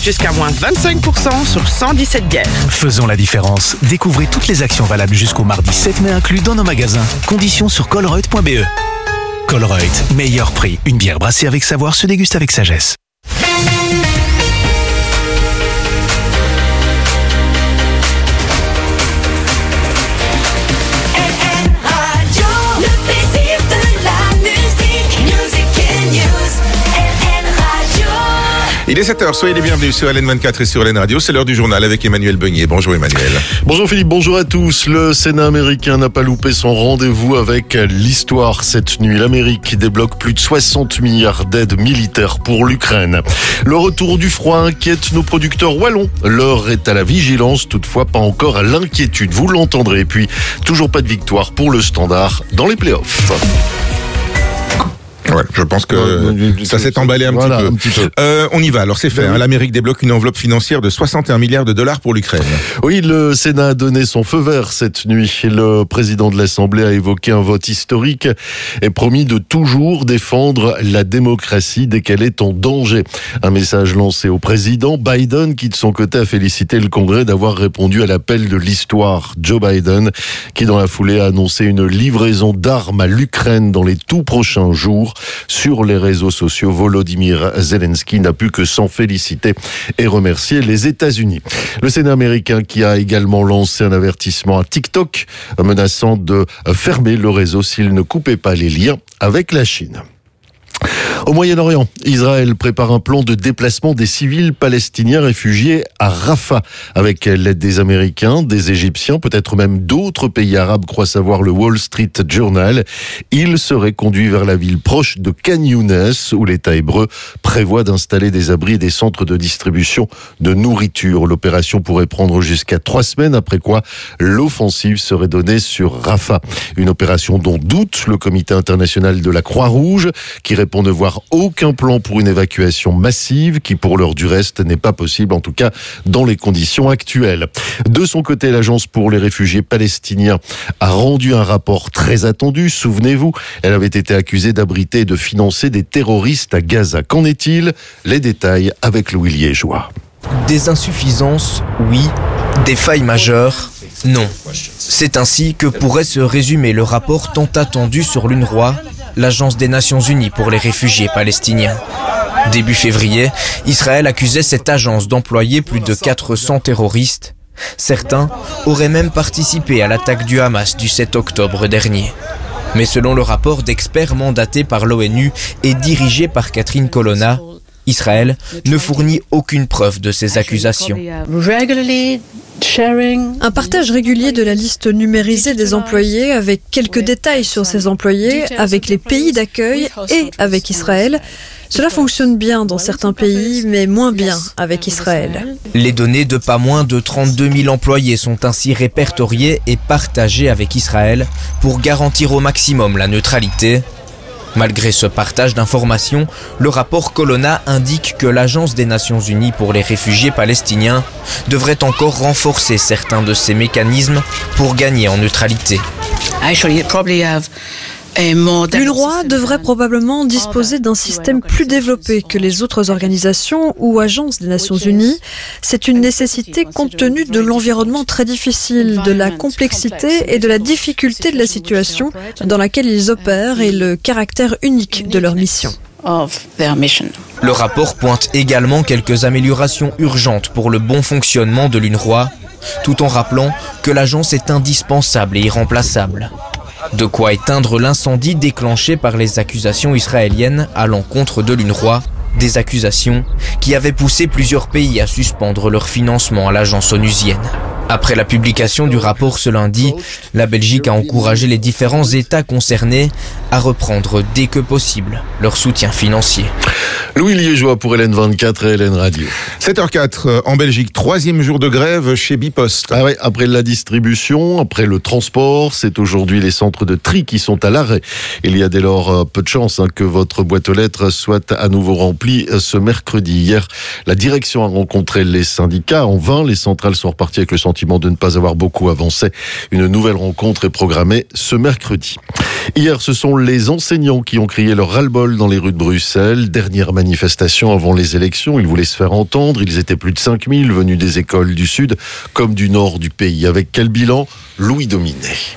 jusqu'à moins 25% sur 117 bières. Faisons la différence. Découvrez toutes les actions valables jusqu'au mardi 7 mai inclus dans nos magasins. Conditions sur colruyt.be. Colruyt, meilleur prix. Une bière brassée avec savoir se déguste avec sagesse. Il est 7h, soyez les bienvenus sur LN24 et sur LN Radio. C'est l'heure du journal avec Emmanuel Beugnier. Bonjour Emmanuel. Bonjour Philippe, bonjour à tous. Le Sénat américain n'a pas loupé son rendez-vous avec l'histoire cette nuit. L'Amérique débloque plus de 60 milliards d'aides militaires pour l'Ukraine. Le retour du froid inquiète nos producteurs wallons. L'heure est à la vigilance, toutefois pas encore à l'inquiétude. Vous l'entendrez. Et puis, toujours pas de victoire pour le Standard dans les playoffs. Ouais, je pense que ça s'est emballé un petit peu. On y va, alors c'est fait. L'Amérique débloque une enveloppe financière de 61 milliards de dollars pour l'Ukraine. Oui, le Sénat a donné son feu vert cette nuit. Le président de l'Assemblée a évoqué un vote historique et promis de toujours défendre la démocratie dès qu'elle est en danger. Un message lancé au président Biden qui de son côté a félicité le Congrès d'avoir répondu à l'appel de l'histoire. Joe Biden qui dans la foulée a annoncé une livraison d'armes à l'Ukraine dans les tout prochains jours. Sur les réseaux sociaux, Volodymyr Zelensky n'a pu que s'en féliciter et remercier les États-Unis. Le Sénat américain qui a également lancé un avertissement à TikTok menaçant de fermer le réseau s'il ne coupait pas les liens avec la Chine. Au Moyen-Orient, Israël prépare un plan de déplacement des civils palestiniens réfugiés à Rafah. Avec l'aide des Américains, des Égyptiens, peut-être même d'autres pays arabes, croit savoir le Wall Street Journal. Ils seraient conduits vers la ville proche de Khan Younes, où l'État hébreu prévoit d'installer des abris et des centres de distribution de nourriture. L'opération pourrait prendre jusqu'à 3 semaines, après quoi l'offensive serait donnée sur Rafah. Une opération dont doute le Comité international de la Croix-Rouge, qui répond ne voir aucun plan pour une évacuation massive qui pour l'heure du reste n'est pas possible, en tout cas dans les conditions actuelles. De son côté, l'Agence pour les réfugiés palestiniens a rendu un rapport très attendu. Souvenez-vous, elle avait été accusée d'abriter et de financer des terroristes à Gaza. Qu'en est-il ? Les détails avec Louis Liégeois. Des insuffisances, oui. Des failles majeures, non. C'est ainsi que pourrait se résumer le rapport tant attendu sur l'UNRWA, l'Agence des Nations Unies pour les réfugiés palestiniens. Début février, Israël accusait cette agence d'employer plus de 400 terroristes. Certains auraient même participé à l'attaque du Hamas du 7 octobre dernier. Mais selon le rapport d'experts mandaté par l'ONU et dirigé par Catherine Colonna, Israël ne fournit aucune preuve de ces accusations. Un partage régulier de la liste numérisée des employés avec quelques détails sur ces employés, avec les pays d'accueil et avec Israël. Cela fonctionne bien dans certains pays, mais moins bien avec Israël. Les données de pas moins de 32 000 employés sont ainsi répertoriées et partagées avec Israël pour garantir au maximum la neutralité. Malgré ce partage d'informations, le rapport Colonna indique que l'Agence des Nations Unies pour les réfugiés palestiniens devrait encore renforcer certains de ses mécanismes pour gagner en neutralité. L'UNRWA devrait probablement disposer d'un système plus développé que les autres organisations ou agences des Nations Unies. C'est une nécessité compte tenu de l'environnement très difficile, de la complexité et de la difficulté de la situation dans laquelle ils opèrent et le caractère unique de leur mission. Le rapport pointe également quelques améliorations urgentes pour le bon fonctionnement de l'UNRWA, tout en rappelant que l'agence est indispensable et irremplaçable. De quoi éteindre l'incendie déclenché par les accusations israéliennes à l'encontre de l'UNRWA, des accusations qui avaient poussé plusieurs pays à suspendre leur financement à l'agence onusienne. Après la publication du rapport ce lundi, la Belgique a encouragé les différents États concernés à reprendre dès que possible leur soutien financier. Louis Liégeois pour LN24 et LN Radio. 7h04 en Belgique, 3e jour de grève chez Bipost. Ah ouais, après la distribution, après le transport, c'est aujourd'hui les centres de tri qui sont à l'arrêt. Il y a dès lors peu de chance que votre boîte aux lettres soit à nouveau remplie ce mercredi. Hier, la direction a rencontré les syndicats. En vain, les centrales sont reparties avec le sentiment sentiment de ne pas avoir beaucoup avancé. Une nouvelle rencontre est programmée ce mercredi. Hier, ce sont les enseignants qui ont crié leur ras-le-bol dans les rues de Bruxelles. Dernière manifestation avant les élections. Ils voulaient se faire entendre. Ils étaient plus de 5000 venus des écoles du sud comme du nord du pays. Avec quel bilan ? Louis Dominé.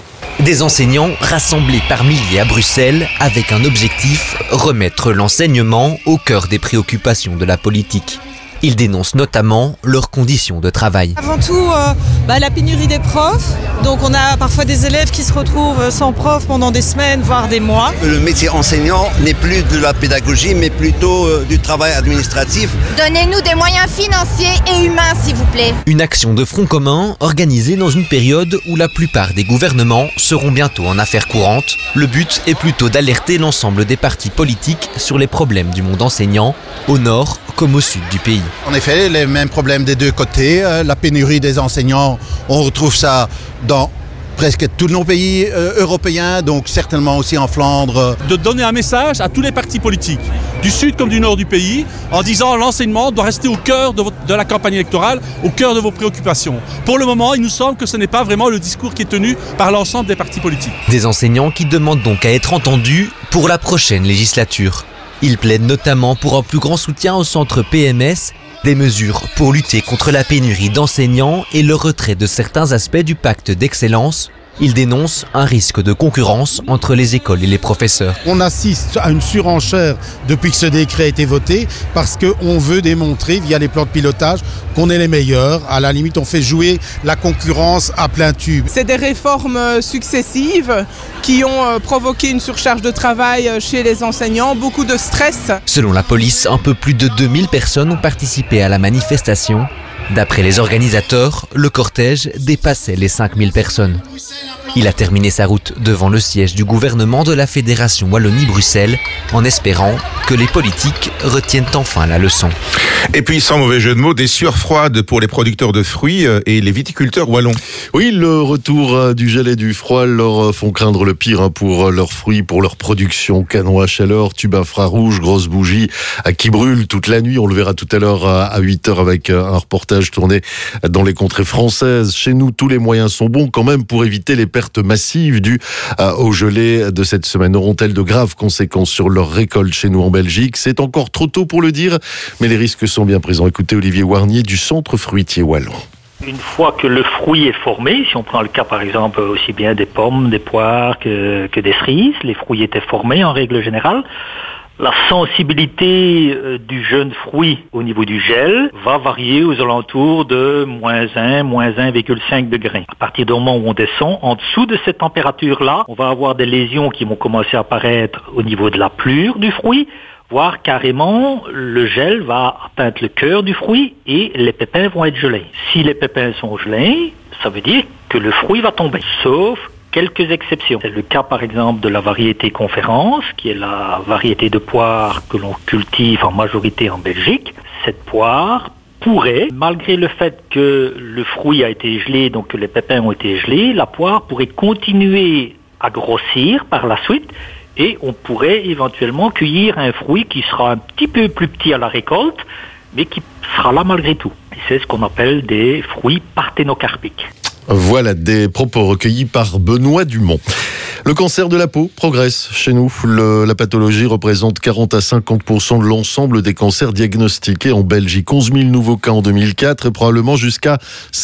Des enseignants rassemblés par milliers à Bruxelles avec un objectif, remettre l'enseignement au cœur des préoccupations de la politique. Ils dénoncent notamment leurs conditions de travail. Avant tout, la pénurie des profs. Donc on a parfois des élèves qui se retrouvent sans prof pendant des semaines, voire des mois. Le métier enseignant n'est plus de la pédagogie, mais plutôt du travail administratif. Donnez-nous des moyens financiers et humains, s'il vous plaît. Une action de front commun organisée dans une période où la plupart des gouvernements seront bientôt en affaires courantes. Le but est plutôt d'alerter l'ensemble des partis politiques sur les problèmes du monde enseignant, au nord comme au sud du pays. En effet, les mêmes problèmes des deux côtés. La pénurie des enseignants, on retrouve ça dans presque tous nos pays européens, donc certainement aussi en Flandre. De donner un message à tous les partis politiques, du sud comme du nord du pays, en disant l'enseignement doit rester au cœur de la campagne électorale, au cœur de vos préoccupations. Pour le moment, il nous semble que ce n'est pas vraiment le discours qui est tenu par l'ensemble des partis politiques. Des enseignants qui demandent donc à être entendus pour la prochaine législature. Ils plaident notamment pour un plus grand soutien au centre PMS, des mesures pour lutter contre la pénurie d'enseignants et le retrait de certains aspects du pacte d'excellence. Ils dénoncent un risque de concurrence entre les écoles et les professeurs. On assiste à une surenchère depuis que ce décret a été voté parce qu'on veut démontrer via les plans de pilotage qu'on est les meilleurs. À la limite, on fait jouer la concurrence à plein tube. C'est des réformes successives qui ont provoqué une surcharge de travail chez les enseignants, beaucoup de stress. Selon la police, un peu plus de 2000 personnes ont participé à la manifestation. D'après les organisateurs, le cortège dépassait les 5000 personnes. Il a terminé sa route devant le siège du gouvernement de la Fédération Wallonie-Bruxelles en espérant que les politiques retiennent enfin la leçon. Et puis, sans mauvais jeu de mots, des sueurs froides pour les producteurs de fruits et les viticulteurs wallons. Oui, le retour du gel et du froid leur font craindre le pire pour leurs fruits, pour leur production. Canon à chaleur, tube infrarouge, grosses bougies qui brûlent toute la nuit. On le verra tout à l'heure à 8h avec un reportage tourné dans les contrées françaises. Chez nous, tous les moyens sont bons quand même pour éviter les pertes massives dues aux gelées de cette semaine. Auront-elles de graves conséquences sur leur récolte chez nous en Belgique ? C'est encore trop tôt pour le dire, mais les risques sont bien présents. Écoutez Olivier Warnier du Centre fruitier wallon. Une fois que le fruit est formé, si on prend le cas par exemple aussi bien des pommes, des poires que des cerises, les fruits étaient formés en règle générale. La sensibilité du jeune fruit au niveau du gel va varier aux alentours de -1, -1,5 degrés. À partir du moment où on descend en dessous de cette température-là, on va avoir des lésions qui vont commencer à apparaître au niveau de la pelure du fruit, voire carrément le gel va atteindre le cœur du fruit et les pépins vont être gelés. Si les pépins sont gelés, ça veut dire que le fruit va tomber, sauf quelques exceptions. C'est le cas par exemple de la variété Conférence, qui est la variété de poire que l'on cultive en majorité en Belgique. Cette poire pourrait, malgré le fait que le fruit a été gelé, donc que les pépins ont été gelés, la poire pourrait continuer à grossir par la suite et on pourrait éventuellement cueillir un fruit qui sera un petit peu plus petit à la récolte, mais qui sera là malgré tout. Et c'est ce qu'on appelle des fruits parthénocarpiques. Voilà des propos recueillis par Benoît Dumont. Le cancer de la peau progresse chez nous. La pathologie représente 40 à 50% de l'ensemble des cancers diagnostiqués en Belgique. 11 000 nouveaux cas en 2004 et probablement jusqu'à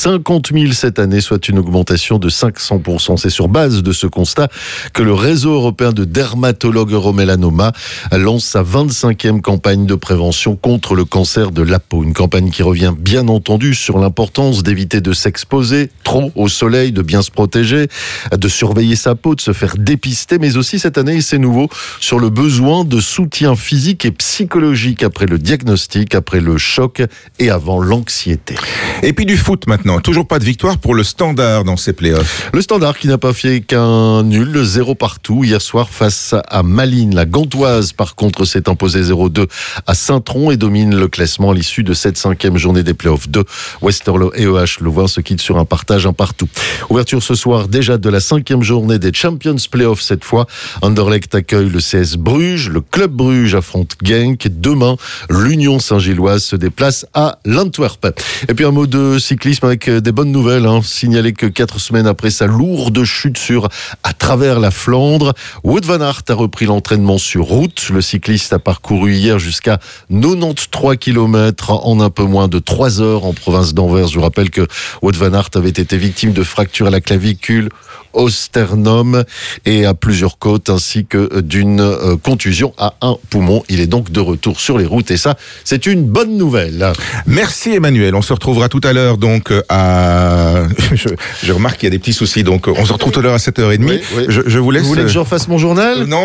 50 000 cette année, soit une augmentation de 500%. C'est sur base de ce constat que le réseau européen de dermatologues Euromélanoma lance sa 25e campagne de prévention contre le cancer de la peau. Une campagne qui revient bien entendu sur l'importance d'éviter de s'exposer trop au soleil, de bien se protéger, de surveiller sa peau, de se faire dépister, mais aussi cette année, et c'est nouveau, sur le besoin de soutien physique et psychologique après le diagnostic, après le choc et avant l'anxiété. Et puis du foot maintenant, toujours pas de victoire pour le Standard dans ses playoffs. Le Standard qui n'a pas fait qu'un nul, 0 partout hier soir face à Malines. La Gantoise par contre s'est imposée 0-2 à Saint-Tron et domine le classement à l'issue de cette 5e journée des playoffs 2. Westerlo et EH Louvain se quittent sur un partage un partout. Ouverture ce soir déjà de la 5e journée des Champions Play-off cette fois. Anderlecht accueille le CS Bruges, le Club Bruges affronte Genk. Demain, l'Union Saint-Gilloise se déplace à l'Antwerp. Et puis un mot de cyclisme avec des bonnes nouvelles. Signaler que 4 semaines après sa lourde chute à travers la Flandre, Wout van Aert a repris l'entraînement sur route. Le cycliste a parcouru hier jusqu'à 93 km en un peu moins de 3 heures en province d'Anvers. Je vous rappelle que Wout van Aert avait été victime de fractures à la clavicule, au sternum et à plusieurs côtes, ainsi que d'une contusion à un poumon. Il est donc de retour sur les routes et ça, c'est une bonne nouvelle. Merci Emmanuel. On se retrouvera tout à l'heure donc à... Je remarque qu'il y a des petits soucis, donc on se retrouve tout à l'heure à 7h30. Oui. Je vous laisse... Vous voulez que je refasse mon journal? Non,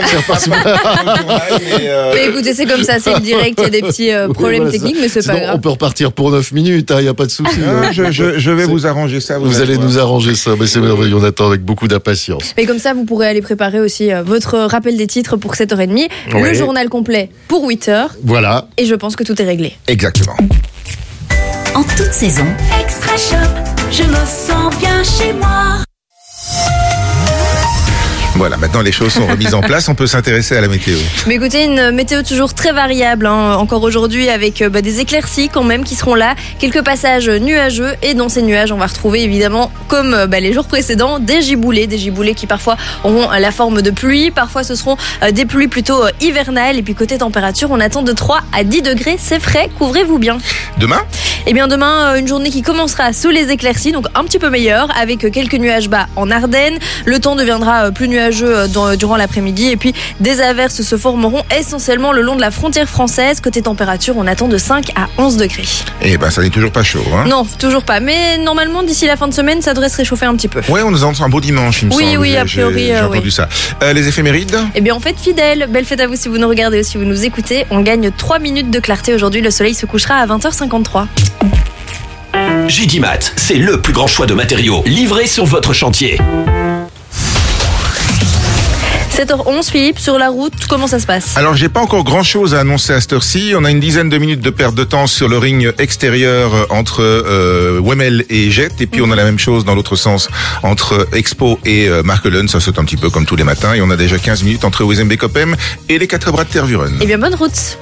mais écoutez, c'est comme ça, c'est le direct, il y a des petits problèmes techniques, mais c'est pas grave. On peut repartir pour 9 minutes, il n'y a pas de souci. Je vais vous arranger ça. Vous allez nous arranger ça, mais c'est merveilleux, on attend avec beaucoup d'impatience. Mais comme ça, vous pourrez aller préparer aussi votre rappel des titres pour 7h30, le journal complet pour 8h. Voilà. Et je pense que tout est réglé. Exactement. En toute saison, Extra Shop, je me sens bien chez moi. Voilà, maintenant les choses sont remises en place, on peut s'intéresser à la météo. Mais écoutez, une météo toujours très variable, encore aujourd'hui avec des éclaircies quand même qui seront là, quelques passages nuageux et dans ces nuages on va retrouver évidemment comme les jours précédents des giboulées qui parfois auront la forme de pluie, parfois ce seront des pluies plutôt hivernales et puis côté température on attend de 3 à 10 degrés, c'est frais, couvrez-vous bien. Demain ? Eh bien demain, une journée qui commencera sous les éclaircies, donc un petit peu meilleure avec quelques nuages bas en Ardennes, le temps deviendra plus nuageux durant l'après-midi et puis des averses se formeront essentiellement le long de la frontière française. Côté température, on attend de 5 à 11 degrés. Et ça n'est toujours pas chaud. Non, toujours pas. Mais normalement, d'ici la fin de semaine, ça devrait se réchauffer un petit peu. Ouais, on nous annonce un beau dimanche, il me semble. Oui, a priori. J'ai entendu ça. Les éphémérides ? Eh bien, en fait, fidèle. Belle fête à vous si vous nous regardez ou si vous nous écoutez. On gagne 3 minutes de clarté aujourd'hui. Le soleil se couchera à 20h53. Gidimat, c'est le plus grand choix de matériaux livrés sur votre chantier. 7h11, Philippe, sur la route, comment ça se passe? Alors, j'ai pas encore grand chose à annoncer à cette heure-ci. On a une dizaine de minutes de perte de temps sur le ring extérieur entre Wemmel et Jett. Et puis, on a la même chose dans l'autre sens entre Expo et Markelen. Ça saute un petit peu comme tous les matins. Et on a déjà 15 minutes entre Wezenbeek-Oppem et les 4 bras de Tervuren. Eh bien, bonne route.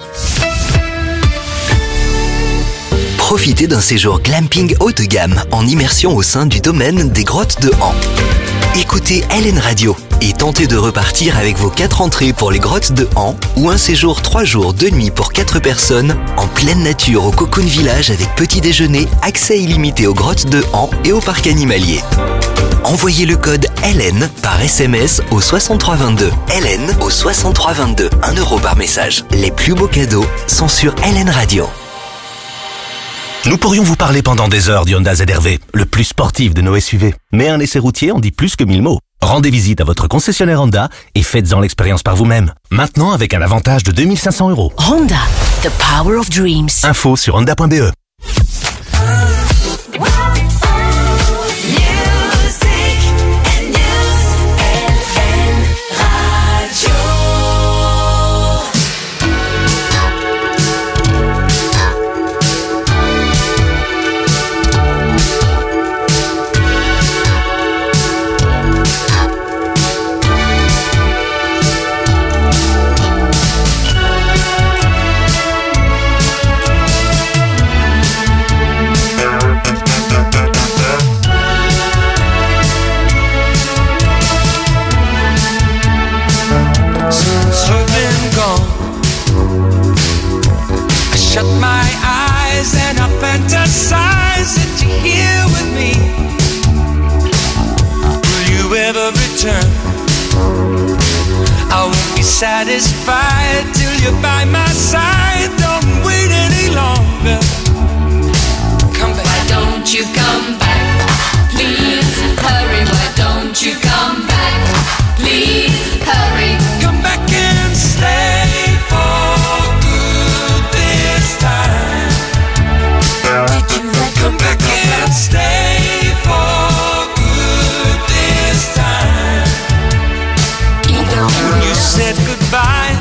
Profitez d'un séjour glamping haut de gamme en immersion au sein du domaine des grottes de Han. Écoutez LN Radio et tentez de repartir avec vos 4 entrées pour les grottes de Han ou un séjour 3 jours 2 nuits pour 4 personnes en pleine nature au Cocoon Village avec petit déjeuner, accès illimité aux grottes de Han et au parc animalier. Envoyez le code LN par SMS au 6322. LN au 6322. 1 euro par message. Les plus beaux cadeaux sont sur LN Radio. Nous pourrions vous parler pendant des heures du Honda ZR-V, le plus sportif de nos SUV. Mais un essai routier en dit plus que 1000 mots. Rendez visite à votre concessionnaire Honda et faites-en l'expérience par vous-même. Maintenant avec un avantage de 2 500 €. Honda, the power of dreams. Info sur honda.be. Satisfied till you're by my side. Don't wait any longer. Come back. Why don't you come back? Please hurry. Why don't you come back? Please hurry. Come back and stay for good this time. Did you come back and stay for good this time? When you said goodbye,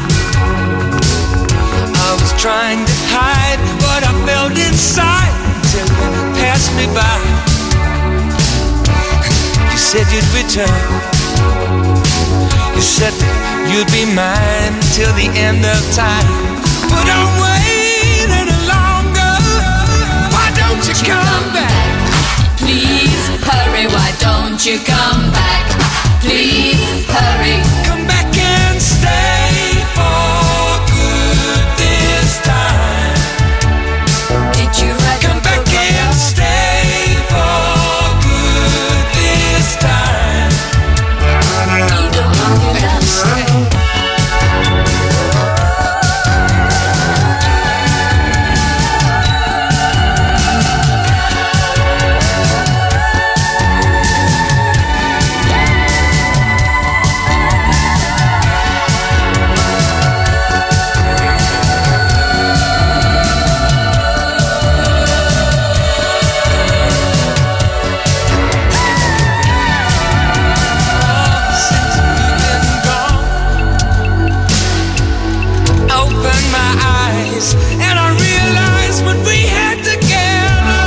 I was trying to hide what I felt inside till you passed me by. You said you'd return. You said that you'd be mine till the end of time, but I'm waiting any longer. Why don't you come back? Please hurry, why don't you come back? Please hurry. Come back and stay for good this time. Did you write Come back and stay for good this time. Eagle on your love string? And I realized what we had together.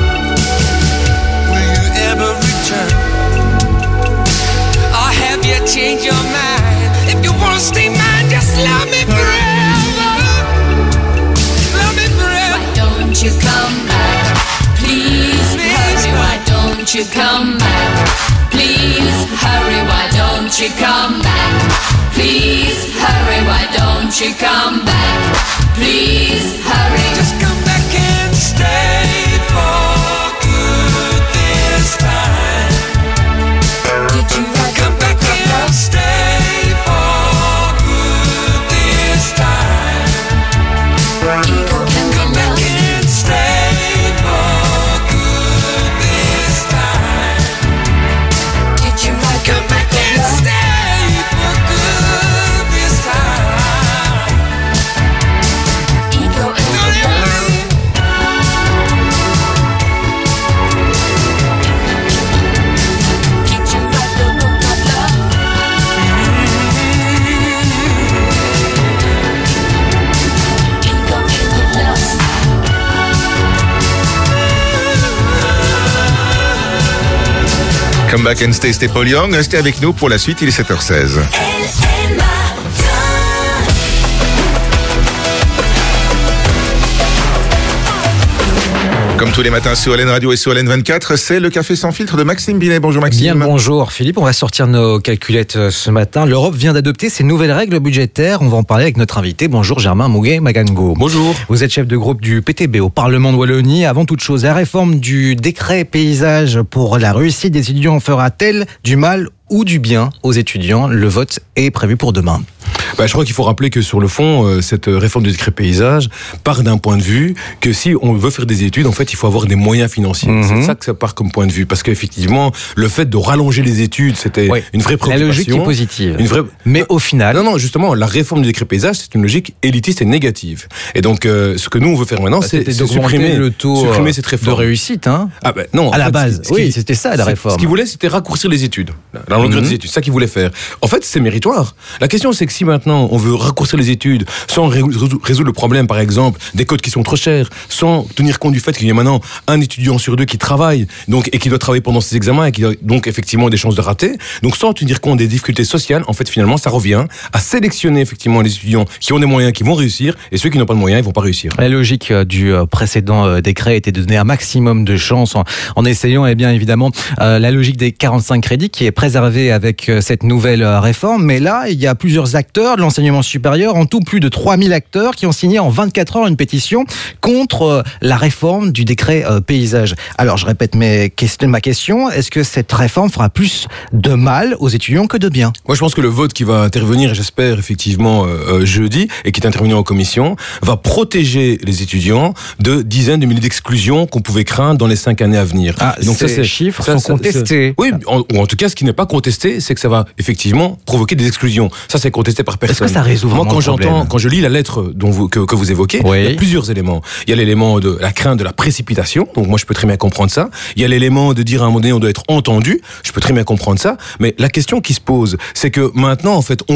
Will you ever return? Or have you changed your mind? If you wanna stay mine, just love me forever. Love me forever. Why don't you come back? Please hurry, why don't you come back? Please hurry, why don't you come back? Please hurry, why don't you come back? Please hurry. Just come back and stay for good this time. Did you write Come back and stay for good this time. Eagle can Come back and stay for good this time. Did you write Come back and stay for good this time. Eagle and Did you write the book of love? Eagle and love. Come back and stay Paul Young. Restez avec nous pour la suite, il est 7h16. Comme tous les matins sur LN Radio et sur LN 24, c'est le café sans filtre de Maxime Binet. Bonjour Maxime. Bien bonjour Philippe, on va sortir nos calculettes ce matin. L'Europe vient d'adopter ses nouvelles règles budgétaires. On va en parler avec notre invité. Bonjour Germain Mouguet-Magango. Bonjour. Vous êtes chef de groupe du PTB au Parlement de Wallonie. Avant toute chose, la réforme du décret paysage pour la réussite des étudiants fera-t-elle du mal ou du bien aux étudiants? Le vote est prévu pour demain. Je crois qu'il faut rappeler que sur le fond, cette réforme du décret paysage part d'un point de vue que si on veut faire des études, en fait, il faut avoir des moyens financiers. C'est ça que ça part comme point de vue. Parce qu'effectivement, le fait de rallonger les études, c'était une vraie préoccupation. La logique est positive. Mais au final... Non, justement, la réforme du décret paysage, c'est une logique élitiste et négative. Et donc, ce que nous, on veut faire maintenant, c'est supprimer le taux supprimer cette réforme. de réussite. Hein. Non, à la base, c'était ça la réforme. Ce qu'il voulait, c'était raccourcir les études. La longueur des études, c'est ça qu'il voulait faire. En fait, c'est méritoire. La question, c'est que si maintenant, on veut raccourcir les études sans résoudre le problème, par exemple, des codes qui sont trop chers, sans tenir compte du fait qu'il y a maintenant un étudiant sur deux qui travaille, donc, et qui doit travailler pendant ses examens, et qui a donc effectivement des chances de rater, donc sans tenir compte des difficultés sociales, en fait, finalement, ça revient à sélectionner effectivement les étudiants qui ont des moyens, qui vont réussir, et ceux qui n'ont pas de moyens, ils vont pas réussir. La logique du précédent décret était de donner un maximum de chances en essayant, bien évidemment, la logique des 45 crédits qui est préservée avec cette nouvelle réforme. Mais là, il y a plusieurs acteurs de l'enseignement supérieur, en tout plus de 3000 acteurs qui ont signé en 24 heures une pétition contre la réforme du décret paysage. Alors, je répète ma question, est-ce que cette réforme fera plus de mal aux étudiants que de bien? Moi, je pense que le vote qui va intervenir, et j'espère effectivement jeudi, et qui est intervenu en commission, va protéger les étudiants de dizaines de milliers d'exclusions qu'on pouvait craindre dans les 5 années à venir. Donc ces chiffres sont contestés. Oui, ou en tout cas, ce qui n'est pas contesté, c'est que ça va effectivement provoquer des exclusions. Ça, c'est contesté contesté par personne. Est-ce que ça résout vraiment le problème ? Quand je lis la lettre que vous évoquez, il y a plusieurs éléments. Il y a l'élément de la crainte de la précipitation, donc moi je peux très bien comprendre ça. Il y a l'élément de dire à un moment donné on doit être entendu, je peux très bien comprendre ça. Mais la question qui se pose, c'est que maintenant en fait,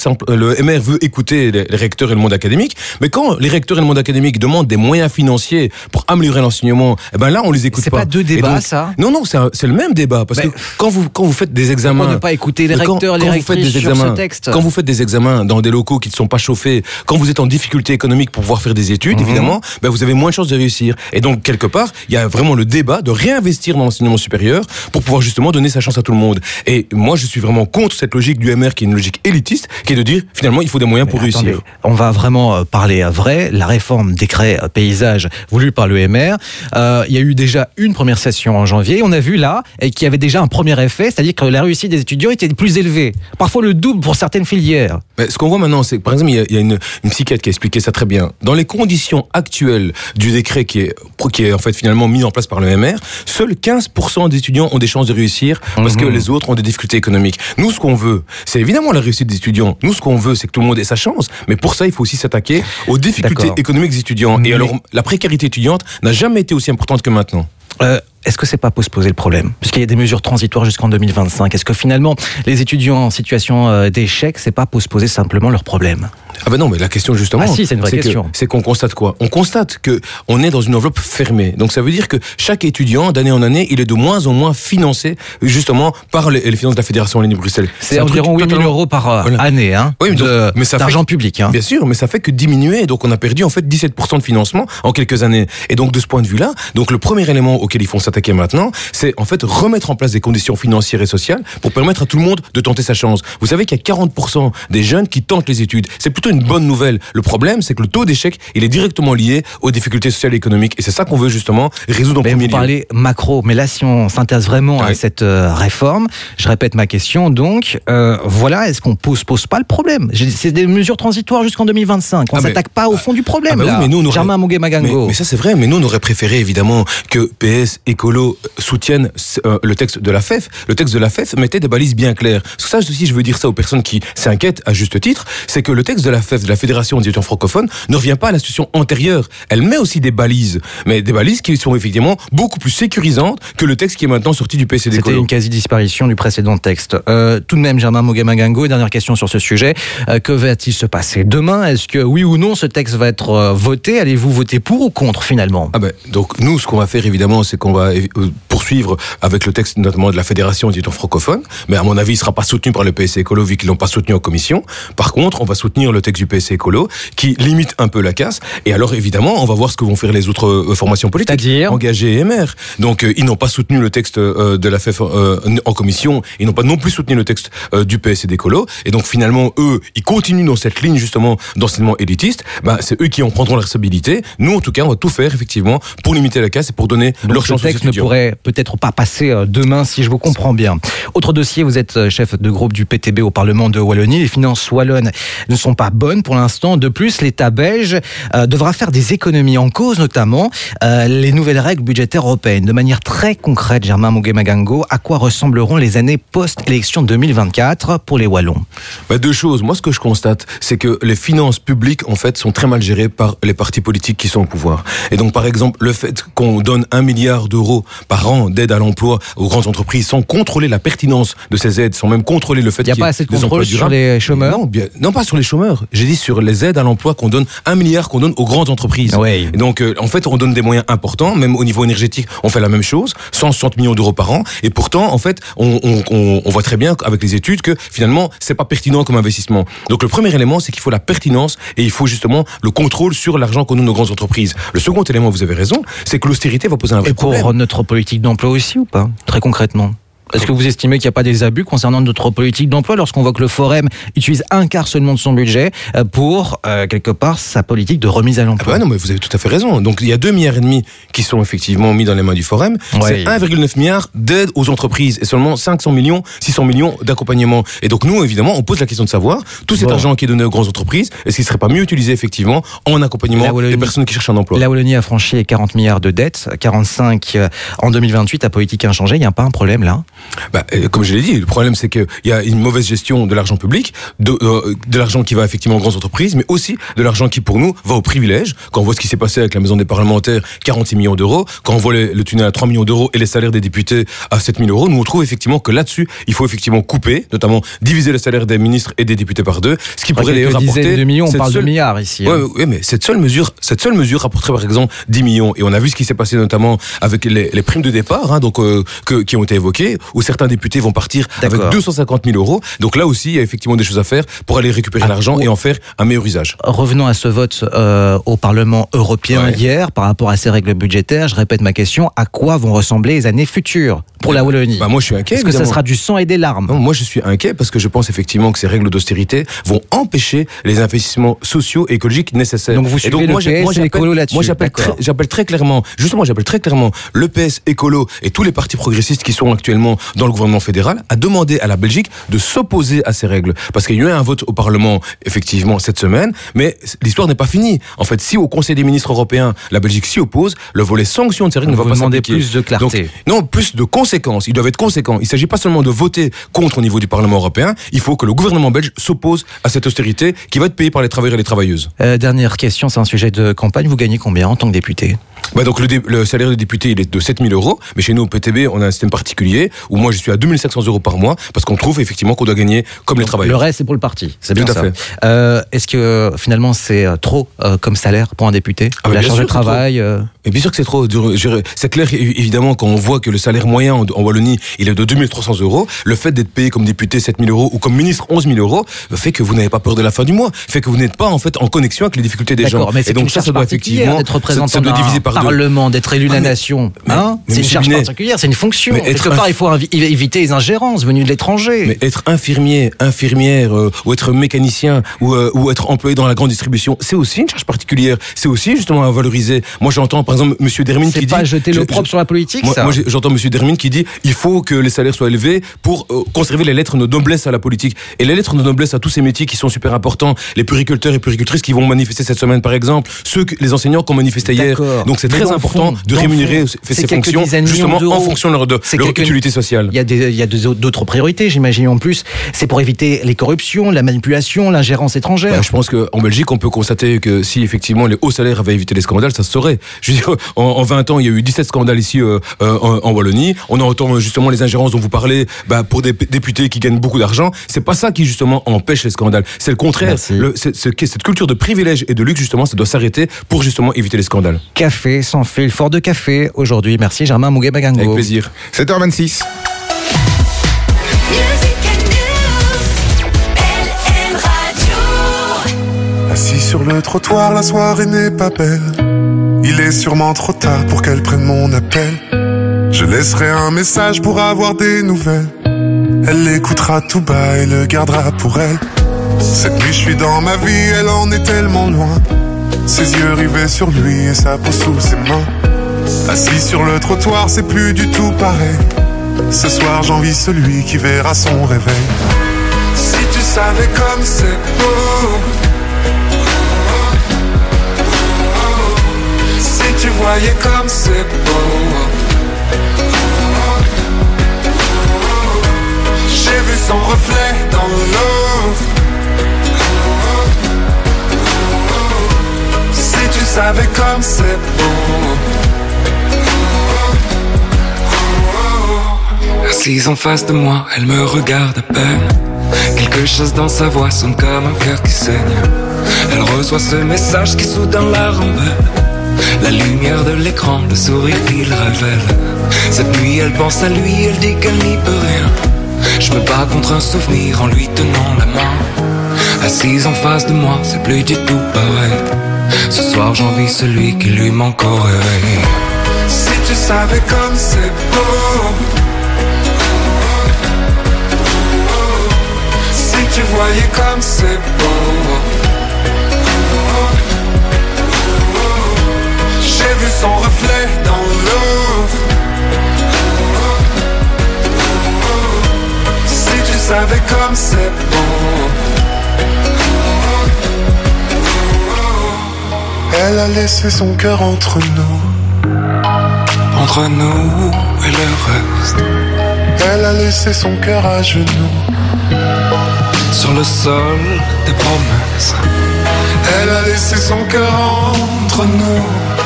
le MR veut écouter les recteurs et le monde académique, mais quand les recteurs et le monde académique demandent des moyens financiers pour améliorer l'enseignement, eh ben là on les écoute pas. C'est pas deux débats, ça ? Non, c'est le même débat, parce que quand vous faites des examens, on ne pas écouter les recteurs, les rectrices sur ce texte. Quand vous faites des examens dans des locaux qui ne sont pas chauffés, quand vous êtes en difficulté économique pour pouvoir faire des études, évidemment, ben vous avez moins de chances de réussir. Et donc quelque part, il y a vraiment le débat de réinvestir dans l'enseignement supérieur pour pouvoir justement donner sa chance à tout le monde. Et moi, je suis vraiment contre cette logique du MR qui est une logique élitiste, qui est de dire finalement il faut des moyens pour réussir. On va vraiment parler vrai. La réforme décret paysage voulue par le MR, il y a eu déjà une première session en janvier. On a vu là qu'il y avait déjà un premier effet, c'est-à-dire que la réussite des étudiants était plus élevée, parfois le double pour certaines filières. Mais ce qu'on voit maintenant, c'est que par exemple, il y a une psychiatre qui a expliqué ça très bien. Dans les conditions actuelles du décret qui est en fait finalement mis en place par le MR, seuls 15% des étudiants ont des chances de réussir parce que les autres ont des difficultés économiques. Nous, ce qu'on veut, c'est évidemment la réussite des étudiants. Nous, ce qu'on veut, c'est que tout le monde ait sa chance. Mais pour ça, il faut aussi s'attaquer aux difficultés économiques des étudiants. Et alors, la précarité étudiante n'a jamais été aussi importante que maintenant. Est-ce que c'est pas pour se poser le problème ? Puisqu'il y a des mesures transitoires jusqu'en 2025. Est-ce que finalement, les étudiants en situation d'échec, c'est pas pour se poser simplement leurs problèmes ? Ah ben non, mais la question justement, c'est une vraie question. C'est qu'on constate quoi ? On constate que on est dans une enveloppe fermée. Donc ça veut dire que chaque étudiant, d'année en année, il est de moins en moins financé justement par les finances de la Fédération Wallonie-Bruxelles. C'est environ 8 000 € par année, mais ça d'argent public. Bien sûr, mais ça fait que diminuer. Donc on a perdu en fait 17% de financement en quelques années. Et donc de ce point de vue-là, donc le premier élément auquel il faut s'attaquer maintenant, c'est en fait remettre en place des conditions financières et sociales pour permettre à tout le monde de tenter sa chance. Vous savez qu'il y a 40% des jeunes qui tentent les études. C'est plutôt une bonne nouvelle. Le problème, c'est que le taux d'échec, il est directement lié aux difficultés sociales et économiques. Et c'est ça qu'on veut justement résoudre en premier lieu. Vous parlez macro, mais là, si on s'intéresse vraiment à cette réforme, je répète ma question, donc, voilà, est-ce qu'on pose pas le problème ? C'est des mesures transitoires jusqu'en 2025. On s'attaque pas au fond du problème, là. Oui, mais nous, Germain Mugué-Magango. Mais ça, c'est vrai, mais nous, on aurait préféré, évidemment, que PS, Écolo soutiennent le texte de la FEF. Le texte de la FEF mettait des balises bien claires. Ça aussi, je veux dire ça aux personnes qui s'inquiètent à juste titre, c'est que le texte de la FEF, de la Fédération des étudiants francophones, ne revient pas à la situation antérieure. Elle met aussi des balises, mais des balises qui sont effectivement beaucoup plus sécurisantes que le texte qui est maintenant sorti du PCD. C'était une quasi-disparition du précédent texte. Tout de même, Germain Mugué-Magango, dernière question sur ce sujet. Que va-t-il se passer demain ? Est-ce que oui ou non ce texte va être voté ? Allez-vous voter pour ou contre finalement ? Donc nous, ce qu'on va faire évidemment, c'est qu'on va poursuivre avec le texte notamment de la Fédération des étudiants francophones, mais à mon avis, il ne sera pas soutenu par le PS Écolo vu qu'ils l'ont pas soutenu en commission. Par contre, on va soutenir le texte du PS Écolo qui limite un peu la casse. Et alors évidemment, on va voir ce que vont faire les autres formations politiques, c'est-à-dire engagées et MR. Donc ils n'ont pas soutenu le texte de la FEF en commission, ils n'ont pas non plus soutenu le texte du PS Écolo. Et donc finalement, eux, ils continuent dans cette ligne justement d'enseignement élitiste. C'est eux qui en prendront la responsabilité. Nous, en tout cas, on va tout faire effectivement pour limiter la casse et pour donner leur chance aux étudiants. Le texte ne pourrait peut-être pas passer demain, si je vous comprends bien. Autre dossier, vous êtes chef de groupe du PTB au Parlement de Wallonie. Les finances wallonnes ne sont pas bonnes pour l'instant. De plus, l'État belge devra faire des économies en cause, notamment les nouvelles règles budgétaires européennes. De manière très concrète, Germain Mugué-Magango, à quoi ressembleront les années post-élection 2024 pour les Wallons ? Deux choses. Moi, ce que je constate, c'est que les finances publiques, en fait, sont très mal gérées par les partis politiques qui sont au pouvoir. Et donc, par exemple, le fait qu'on donne 1 milliard d'euros par an d'aide à l'emploi aux grandes entreprises sans contrôler la pertinence de ces aides, sans même contrôler le fait qu'il y ait pas assez de contrôle sur les chômeurs ? Non, pas sur les chômeurs. J'ai dit sur les aides à l'emploi qu'on donne 1 milliard qu'on donne aux grandes entreprises. Oui. Et donc, en fait, on donne des moyens importants, même au niveau énergétique, on fait la même chose, 160 millions d'euros par an. Et pourtant, en fait, on voit très bien avec les études que finalement, c'est pas pertinent comme investissement. Donc, le premier élément, c'est qu'il faut la pertinence et il faut justement le contrôle sur l'argent qu'on donne aux grandes entreprises. Le second élément, vous avez raison, c'est que l'austérité va poser un vrai problème. Et pour notre politique d'emploi aussi ou pas ? Très concrètement ? Est-ce que vous estimez qu'il n'y a pas des abus concernant notre politique d'emploi lorsqu'on voit que le Forum utilise un quart seulement de son budget pour, quelque part, sa politique de remise à l'emploi ? Non, mais vous avez tout à fait raison. Donc, il y a 2,5 milliards qui sont effectivement mis dans les mains du Forum. C'est 1,9 milliard d'aides aux entreprises et seulement 600 millions d'accompagnement. Et donc, nous, évidemment, on pose la question de savoir, tout cet argent qui est donné aux grandes entreprises, est-ce qu'il ne serait pas mieux utilisé, effectivement, en accompagnement des personnes qui cherchent un emploi ? La Wallonie a franchi les 40 milliards de dettes, 45 en 2028, à politique inchangée. Il n'y a pas un problème, là ? Comme je l'ai dit, le problème c'est qu'il y a une mauvaise gestion de l'argent public, de l'argent qui va effectivement aux grandes entreprises, mais aussi de l'argent qui pour nous va aux privilèges. Quand on voit ce qui s'est passé avec la maison des parlementaires, 46 millions d'euros, quand on voit le tunnel à 3 millions d'euros et les salaires des députés à 7 000 euros, nous on trouve effectivement que là-dessus, il faut effectivement couper, notamment diviser le salaire des ministres et des députés par 2, ce qui pourrait d'ailleurs rapporter... de millions, on parle de milliards ici. Oui, mais cette seule mesure rapporterait par exemple 10 millions. Et on a vu ce qui s'est passé notamment avec les primes de départ, qui ont été évoquées, où certains députés vont partir avec 250 000 euros. Donc là aussi, il y a effectivement des choses à faire pour aller récupérer l'argent et en faire un meilleur usage. Revenons à ce vote au Parlement européen hier par rapport à ces règles budgétaires. Je répète ma question, à quoi vont ressembler les années futures pour la Wallonie? Moi je suis inquiet. Est-ce que ça sera du sang et des larmes? Non, moi je suis inquiet parce que je pense effectivement que ces règles d'austérité vont empêcher les investissements sociaux et écologiques nécessaires. Donc vous suivez le PS et écolo là-dessus. Moi j'appelle très clairement le PS, écolo et tous les partis progressistes qui sont actuellement dans le gouvernement fédéral à demander à la Belgique de s'opposer à ces règles. Parce qu'il y a eu un vote au Parlement effectivement cette semaine, mais l'histoire n'est pas finie. En fait, si au Conseil des ministres européens, la Belgique s'y oppose, le volet sanction de ces règles ne va pas s'appliquer. Plus de clarté. Donc, non, plus de conséquences. Ils doivent être conséquents. Il ne s'agit pas seulement de voter contre au niveau du Parlement européen. Il faut que le gouvernement belge s'oppose à cette austérité qui va être payée par les travailleurs et les travailleuses. Dernière question, c'est un sujet de campagne. Vous gagnez combien en tant que député? Donc le salaire de député il est de 7 000 euros, mais chez nous au PTB on a un système particulier où moi je suis à 2 500 euros par mois parce qu'on trouve effectivement qu'on doit gagner comme les travailleurs. Le reste c'est pour le parti, c'est bien tout à ça. fait. Est-ce que finalement c'est trop comme salaire pour un député? La charge de travail Mais bien sûr que c'est trop. C'est clair évidemment quand on voit que le salaire moyen en Wallonie il est de 2 300 euros, le fait d'être payé comme député 7 000 euros ou comme ministre 11 000 euros fait que vous n'avez pas peur de la fin du mois, fait que vous n'êtes pas en fait en connexion avec les difficultés des gens. Mais et donc ça doit effectivement d'être représentant d'un Parlement, d'être élu de la nation. C'est une charge particulière, c'est une fonction. Quelque part, il faut éviter les ingérences venues de l'étranger. Mais être infirmière, ou être mécanicien, ou être employé dans la grande distribution, c'est aussi une charge particulière. C'est aussi justement à valoriser. Moi, j'entends par exemple Monsieur Dermine qui dit... C'est pas jeter l'opprobre sur la politique, ça. Moi, j'entends Monsieur Dermine qui dit il faut que les salaires soient élevés pour conserver les lettres de noblesse à la politique. Et les lettres de noblesse à tous ces métiers qui sont super importants, les puriculteurs et puricultrices qui vont manifester cette semaine, par exemple, les enseignants qui ont manifesté hier. Donc c'est très important de rémunérer ces fonctions justement en fonction de leur utilité sociale. Il y a d'autres priorités, j'imagine en plus. C'est pour éviter les corruptions, la manipulation, l'ingérence étrangère. Je pense qu'en Belgique, on peut constater que si effectivement les hauts salaires avaient évité les scandales, ça se saurait. Je veux dire, en 20 ans, il y a eu 17 scandales ici en Wallonie. On entend justement les ingérences dont vous parlez pour des députés qui gagnent beaucoup d'argent. C'est pas ça qui justement empêche les scandales. C'est le contraire. Cette culture de privilège et de luxe, justement, ça doit s'arrêter pour justement éviter les scandales. Café sans fil, fort de café aujourd'hui. Merci Germain Mugué-Bagango. Avec plaisir. 7h26. Assis sur le trottoir, la soirée n'est pas belle. Il est sûrement trop tard pour qu'elle prenne mon appel. Je laisserai un message pour avoir des nouvelles. Elle l'écoutera tout bas et le gardera pour elle. Cette nuit je suis dans ma vie, elle en est tellement loin. Ses yeux rivés sur lui et sa peau sous ses mains. Assis sur le trottoir, c'est plus du tout pareil. Ce soir j'envie celui qui verra son réveil. Si tu savais comme c'est beau, si tu voyais comme c'est beau. J'ai vu son reflet dans l'eau. Si tu savais comme c'est beau. Assise en face de moi, elle me regarde à peine. Quelque chose dans sa voix sonne comme un cœur qui saigne. Elle reçoit ce message qui soudain la rembelle. La lumière de l'écran, le sourire qu'il révèle. Cette nuit elle pense à lui, elle dit qu'elle n'y peut rien. Je me bats contre un souvenir en lui tenant la main. Assise en face de moi, c'est plus du tout pareil. Ce soir j'envie celui qui lui manque au réveil. Si tu savais comme c'est beau. Si tu voyais comme c'est beau. J'ai vu son reflet dans l'eau. Si tu savais comme c'est beau. Elle a laissé son cœur entre nous et le reste. Elle a laissé son cœur à genoux Sur le sol des promesses. Elle a laissé son cœur entre nous.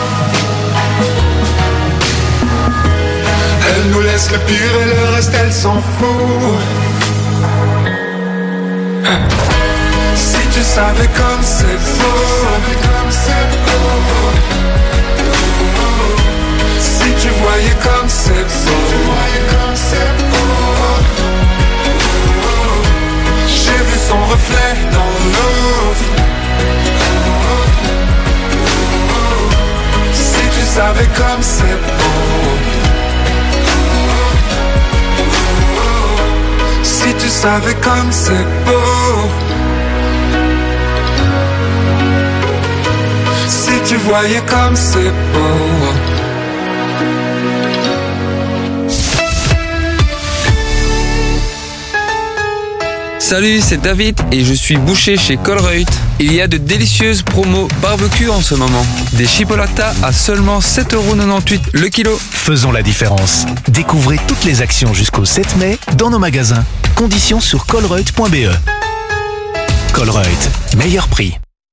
Elle nous laisse le pire et le reste elle s'en fout. Si tu savais comme c'est beau. Si tu voyais comme c'est beau. J'ai vu son reflet dans l'eau. Si tu savais comme c'est beau. Si tu savais comme c'est beau. Si tu voyais comme c'est beau. Salut, c'est David et je suis boucher chez Colruyt. Il y a de délicieuses promos barbecue en ce moment. Des chipolatas à seulement 7,98€ le kilo. Faisons la différence. Découvrez toutes les actions jusqu'au 7 mai dans nos magasins. Conditions sur colruyt.be. Colruyt, meilleur prix.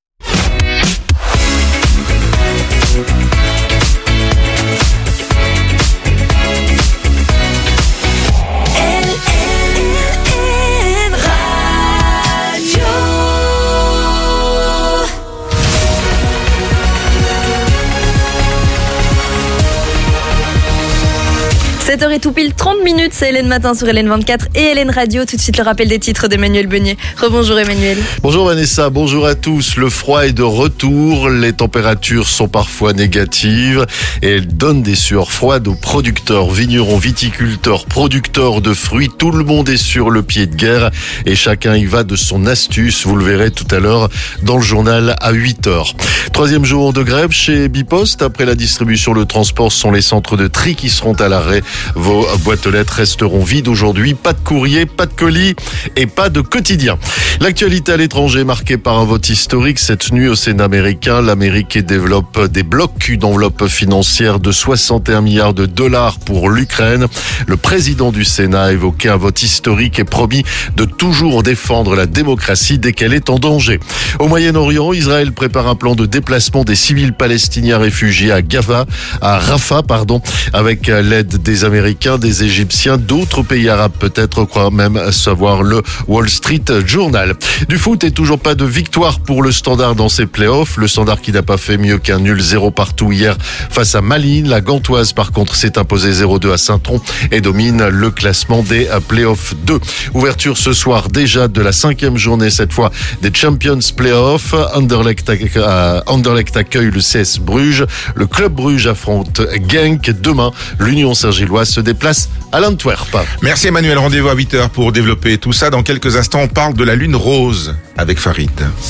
– 7h et tout pile 30 minutes, c'est Hélène Matin sur Hélène 24 et Hélène Radio. Tout de suite le rappel des titres d'Emmanuel Beunier. Rebonjour Emmanuel. Bonjour Vanessa, bonjour à tous. Le froid est de retour, les températures sont parfois négatives et elles donnent des sueurs froides aux producteurs, vignerons, viticulteurs, producteurs de fruits. Tout le monde est sur le pied de guerre et chacun y va de son astuce. Vous le verrez tout à l'heure dans le journal à 8h. Troisième jour de grève chez Bipost. Après la distribution, le transport, ce sont les centres de tri qui seront à l'arrêt. Vos boîtes aux lettres resteront vides aujourd'hui. Pas de courrier, pas de colis et pas de quotidien. L'actualité à l'étranger marquée par un vote historique cette nuit au Sénat américain. L'Amérique débloque une enveloppe financière de 61 milliards de dollars pour l'Ukraine. Le président du Sénat a évoqué un vote historique et promis de toujours défendre la démocratie dès qu'elle est en danger. Au Moyen-Orient, Israël prépare un plan de déplacement des civils palestiniens réfugiés à Rafah, avec l'aide des Américains, des Égyptiens, d'autres pays arabes peut-être, croit même savoir le Wall Street Journal. Du foot et toujours pas de victoire pour le Standard dans ses playoffs. Le Standard qui n'a pas fait mieux qu'un nul 0 partout hier face à Malines. La Gantoise par contre s'est imposée 0-2 à Saint-Tron et domine le classement des playoffs 2. Ouverture ce soir déjà de la 5e journée cette fois des Champions Playoffs. Anderlecht accueille le CS Bruges. Le club Bruges affronte Genk. Demain, l'Union Saint-Gilloise se déplace à l'Antwerp. Merci Emmanuel, rendez-vous à 8h pour développer tout ça. Dans quelques instants, on parle de la lune rose avec Farid.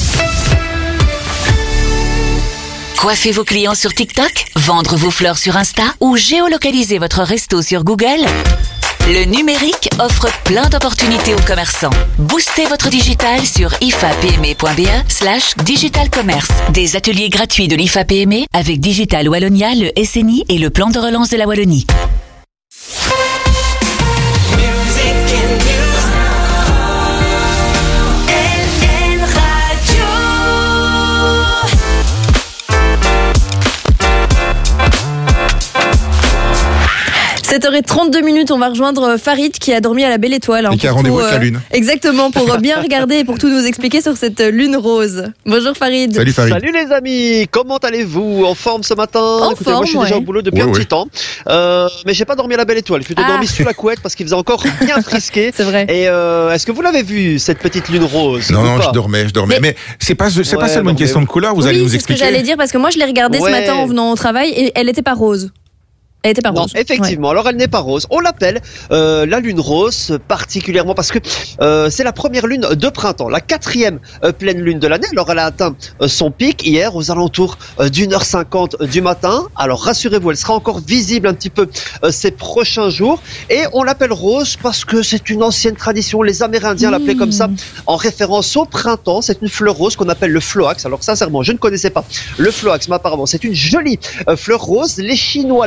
Coiffez vos clients sur TikTok, vendre vos fleurs sur Insta ou géolocaliser votre resto sur Google. Le numérique offre plein d'opportunités aux commerçants. Boostez votre digital sur ifapme.be/digital commerce. Des ateliers gratuits de l'IFAPME avec Digital Wallonia, le SNI et le plan de relance de la Wallonie. – 7h32, on va rejoindre Farid qui a dormi à la Belle Étoile. Et qui a rendez-vous avec la lune. Exactement, pour bien regarder et pour tout nous expliquer sur cette lune rose. Bonjour Farid. Salut Farid. Salut les amis, comment allez-vous? En forme ce matin? Écoutez, moi je suis déjà au boulot depuis un petit temps. Mais j'ai pas dormi à la Belle Étoile, j'ai plutôt dormi sous la couette parce qu'il faisait encore bien frisqué. C'est vrai. Et est-ce que vous l'avez vu cette petite lune rose? Non, je dormais. Mais c'est pas seulement une question de couleur, vous allez nous expliquer. C'est ce que j'allais dire parce que moi je l'ai regardée ce matin en venant au travail et elle n'était pas rose. Elle n'était pas rose. Non, effectivement. Alors, elle n'est pas rose. On l'appelle la lune rose, particulièrement parce que c'est la première lune de printemps, la 4e pleine lune de l'année. Alors, elle a atteint son pic hier aux alentours d'1h50 du matin. Alors, rassurez-vous, elle sera encore visible un petit peu ces prochains jours. Et on l'appelle rose parce que c'est une ancienne tradition. Les Amérindiens l'appelaient comme ça en référence au printemps. C'est une fleur rose qu'on appelle le floax. Alors, sincèrement, je ne connaissais pas le floax, mais apparemment, c'est une jolie fleur rose. Les Chinois l'appellent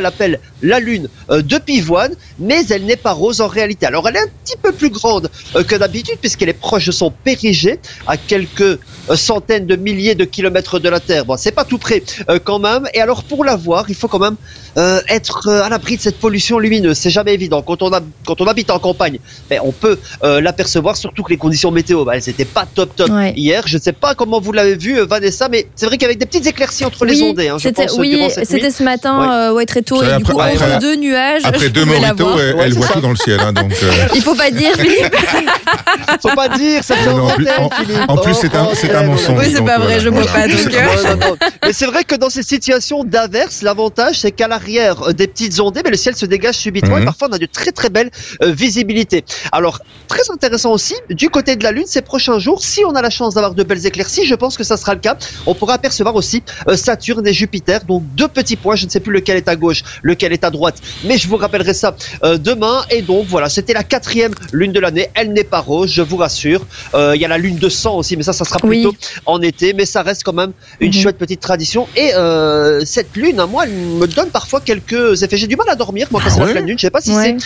la lune de Pivoine, mais elle n'est pas rose en réalité. Alors elle est un petit peu plus grande que d'habitude puisqu'elle est proche de son périgée, à quelques centaines de milliers de kilomètres de la Terre. Bon, c'est pas tout près quand même. Et alors pour la voir, il faut quand même être à l'abri de cette pollution lumineuse. C'est jamais évident. Quand on habite en campagne, on peut l'apercevoir, surtout que les conditions météo, elles n'étaient pas top hier. Je ne sais pas comment vous l'avez vu, Vanessa, mais c'est vrai qu'avec des petites éclaircies entre les ondées, je pense, durant cette nuit. C'était ce matin, très tôt, et du coup, entre deux nuages. Après deux mojitos, elle voit tout dans le ciel. Donc, il faut pas dire, Philippe. Faut pas dire, ça fait en plus, c'est un mensonge. Oui, c'est pas vrai, je bois pas. Donc. Mais c'est vrai que dans ces situations d'averse, l'avantage, c'est qu'à l'arrière des petites ondées, mais le ciel se dégage subitement et parfois on a de très très belles visibilités. Alors, très intéressant aussi, du côté de la Lune, ces prochains jours, si on a la chance d'avoir de belles éclaircies, je pense que ça sera le cas, on pourra apercevoir aussi Saturne et Jupiter, donc deux petits points, je ne sais plus lequel est à gauche, lequel est à droite, mais je vous rappellerai ça demain. Et donc voilà, c'était la 4e lune de l'année, elle n'est pas rose, je vous rassure. Il y a la lune de sang aussi, mais ça sera plutôt en été, mais ça reste quand même une chouette petite tradition. Et cette lune, moi, elle me donne parfois quelques effets. J'ai du mal à dormir, moi, quand c'est la pleine lune. Je sais pas si c'est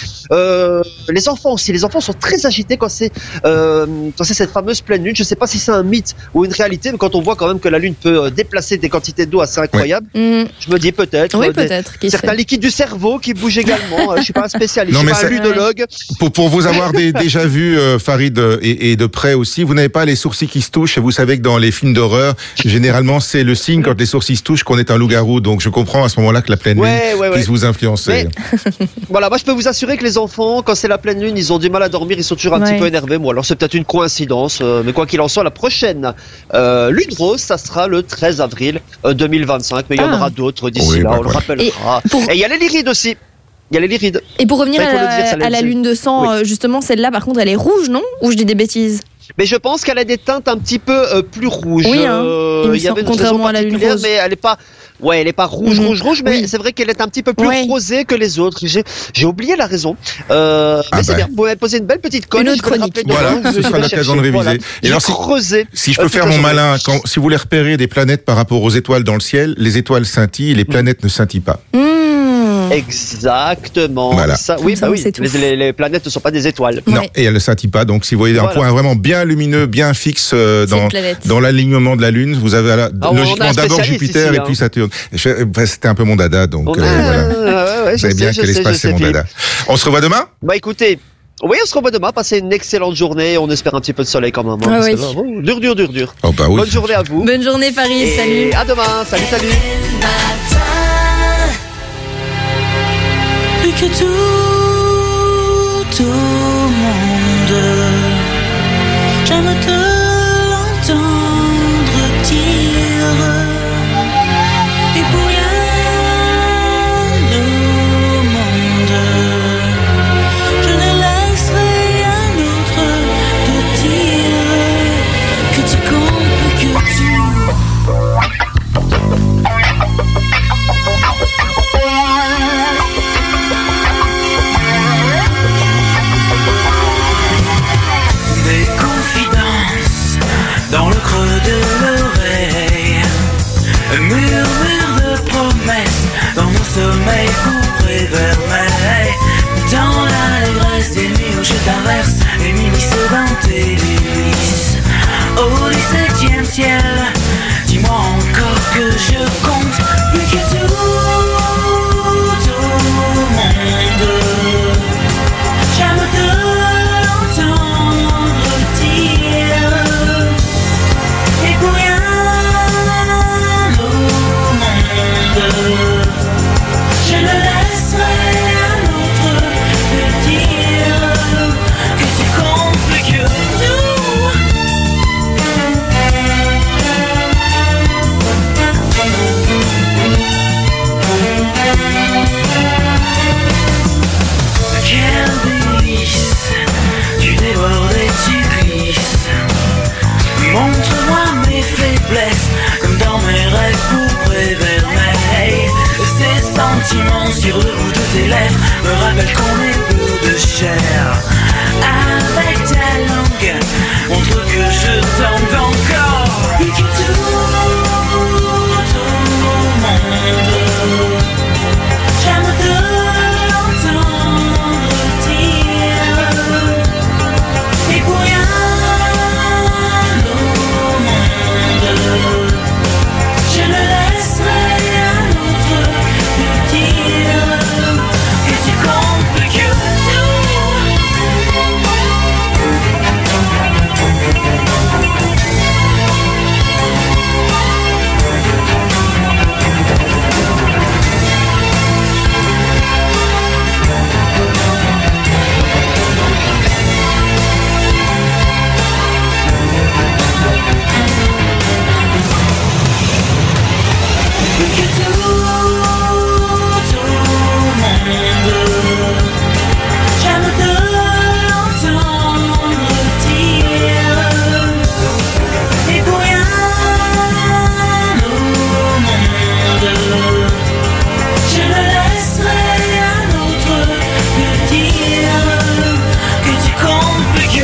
les enfants aussi. Les enfants sont très agités quand c'est cette fameuse pleine lune. Je sais pas si c'est un mythe ou une réalité, mais quand on voit quand même que la lune peut déplacer des quantités d'eau assez incroyables, je me dis peut-être. Oui, peut-être. Certains liquides du cerveau qui bougent également. Je suis pas un spécialiste, je suis pas un lunologue. Pour vous avoir déjà vu, Farid, et de près aussi, vous n'avez pas les sourcils qui se touchent. Et vous savez que dans les films d'horreur, généralement, c'est le signe quand les sourcils se touchent qu'on est un loup-garou. Donc je comprends à ce moment-là que la pleine lune puisse vous influencer. Mais, voilà, moi je peux vous assurer que les enfants, quand c'est la pleine lune, ils ont du mal à dormir, ils sont toujours un petit peu énervés. Bon, alors c'est peut-être une coïncidence, mais quoi qu'il en soit, la prochaine lune rose, ça sera le 13 avril 2025. Mais il y en aura d'autres d'ici là, on le rappellera. Et il y a les lyrides aussi. Il y a les lyrides. Et pour revenir à la lune de sang, justement, celle-là, par contre, elle est rouge, non? Ou je dis des bêtises? Mais je pense qu'elle a des teintes un petit peu plus rouges. Oui, il y avait une contrairement à la lune rose. Mais elle est pas. Ouais, elle est pas rouge, mais c'est vrai qu'elle est un petit peu plus rosée que les autres. J'ai oublié la raison. Mais c'est bien. Vous m'avez posé une belle petite colle. Une autre chronique. Voilà, ce sera l'occasion de réviser. Voilà. Et alors, si je peux faire mon malin, si vous voulez repérer des planètes par rapport aux étoiles dans le ciel, les étoiles scintillent, les planètes ne scintillent pas. Exactement. Voilà. Ça, oui, les planètes ne sont pas des étoiles. Non, et elles ne scintillent pas. Donc, si vous voyez un point vraiment bien lumineux, bien fixe dans l'alignement de la Lune, vous avez logiquement d'abord Jupiter et puis Saturne. C'était un peu mon dada, donc voilà. Vous savez bien que l'espace, c'est mon dada. On se revoit demain ? Bah écoutez, oui, on se revoit demain. Passez une excellente journée. On espère un petit peu de soleil quand même. Dur. Oh, bah oui. Bonne journée à vous. Bonne journée, Farid. Salut. À demain. Salut. Plus que tout au monde, j'aime te l'entendre dire. Et pour rien au monde, je ne laisserai rien autre te dire que tu comptes que tu. Dans le creux de l'oreille, un murmure de promesses dans mon sommeil couvré vermeil. Dans l'allégresse des nuits où je traverse les milices dans tes délices. Au 17e ciel, dis-moi encore que je compte plus que tout au monde. J'aime te l'entendre dire. Et pour rien au monde, je ne laisserai un autre te dire que tu comptes plus que tout. Quelle délice, tu débordes et tu glisses. Montre-moi mes faiblesses, comme dans mes rêves pourpres et vermeils. Ces sentiments sur le bout de tes lèvres me rappellent qu'on est bout de chair. Avec ta langue, montre que je t'aime encore. Plus que tout au monde, j'aime te dire que tu comptes plus que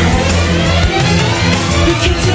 tout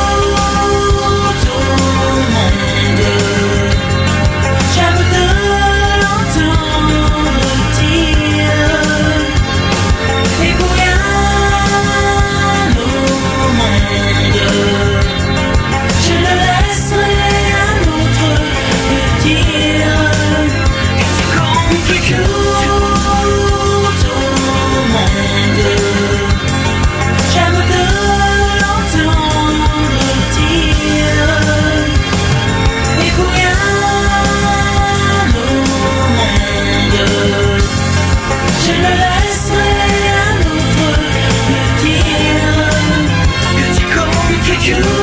au monde. J'aime te l'entendre dire, et pour rien au monde, je ne laisserai un autre te dire que tu comptes plus que tout au monde. J'aime te l'entendre dire, et pour rien au monde, je ne laisserai un autre te dire que tu comptes plus que tout au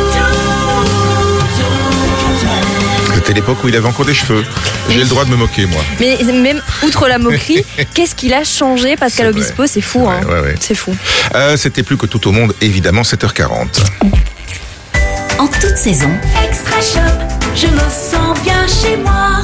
monde. C'était l'époque où il avait encore des cheveux. J'ai le droit de me moquer, moi. Mais même outre la moquerie, qu'est-ce qu'il a changé Pascal Obispo, c'est fou, hein. Ouais. C'est fou. C'était plus que tout au monde, évidemment, 7h40. En toute saison, Extra Shop, je me sens bien chez moi.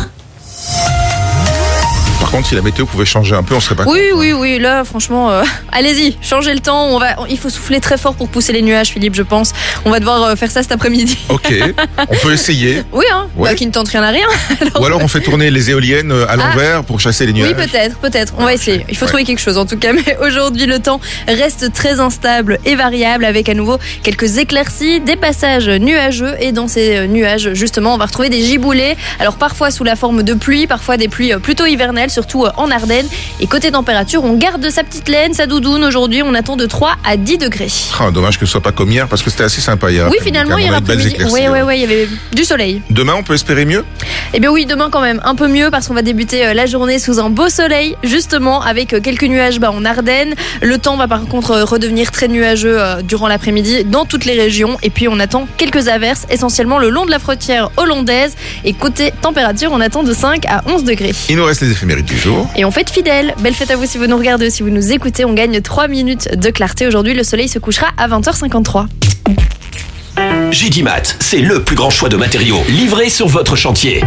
Par contre, si la météo pouvait changer un peu, on serait pas Oui, là, franchement, allez-y, changez le temps. Il faut souffler très fort pour pousser les nuages, Philippe, je pense. On va devoir faire ça cet après-midi. Ok, on peut essayer. Oui, hein, Ouais. qui ne tente rien à rien. Ou alors on fait tourner les éoliennes à l'envers pour chasser les nuages. Oui, peut-être. On va essayer. Il faut trouver quelque chose en tout cas. Mais aujourd'hui, le temps reste très instable et variable avec à nouveau quelques éclaircies, des passages nuageux. Et dans ces nuages, justement, on va retrouver des giboulées. Alors parfois sous la forme de pluie, parfois des pluies plutôt hivernales, surtout en Ardennes. Et côté température, on garde sa petite laine, sa doudoune. Aujourd'hui, on attend de 3 à 10 degrés. Ah, dommage que ce soit pas comme hier parce que c'était assez sympa hier. Oui, finalement, hier après-midi. Oui, il y avait du soleil. Demain, on peut espérer mieux? Eh bien oui, demain quand même, un peu mieux parce qu'on va débuter la journée sous un beau soleil, justement avec quelques nuages en Ardennes. Le temps va par contre redevenir très nuageux durant l'après-midi dans toutes les régions. Et puis on attend quelques averses, essentiellement le long de la frontière hollandaise. Et côté température, on attend de 5 à 11 degrés. Il nous reste les éphémérides du jour. Et on fête fidèle. Belle fête à vous si vous nous regardez, si vous nous écoutez. On gagne 3 minutes de clarté. Aujourd'hui, le soleil se couchera à 20h53. Gidimat, c'est le plus grand choix de matériaux livrés sur votre chantier.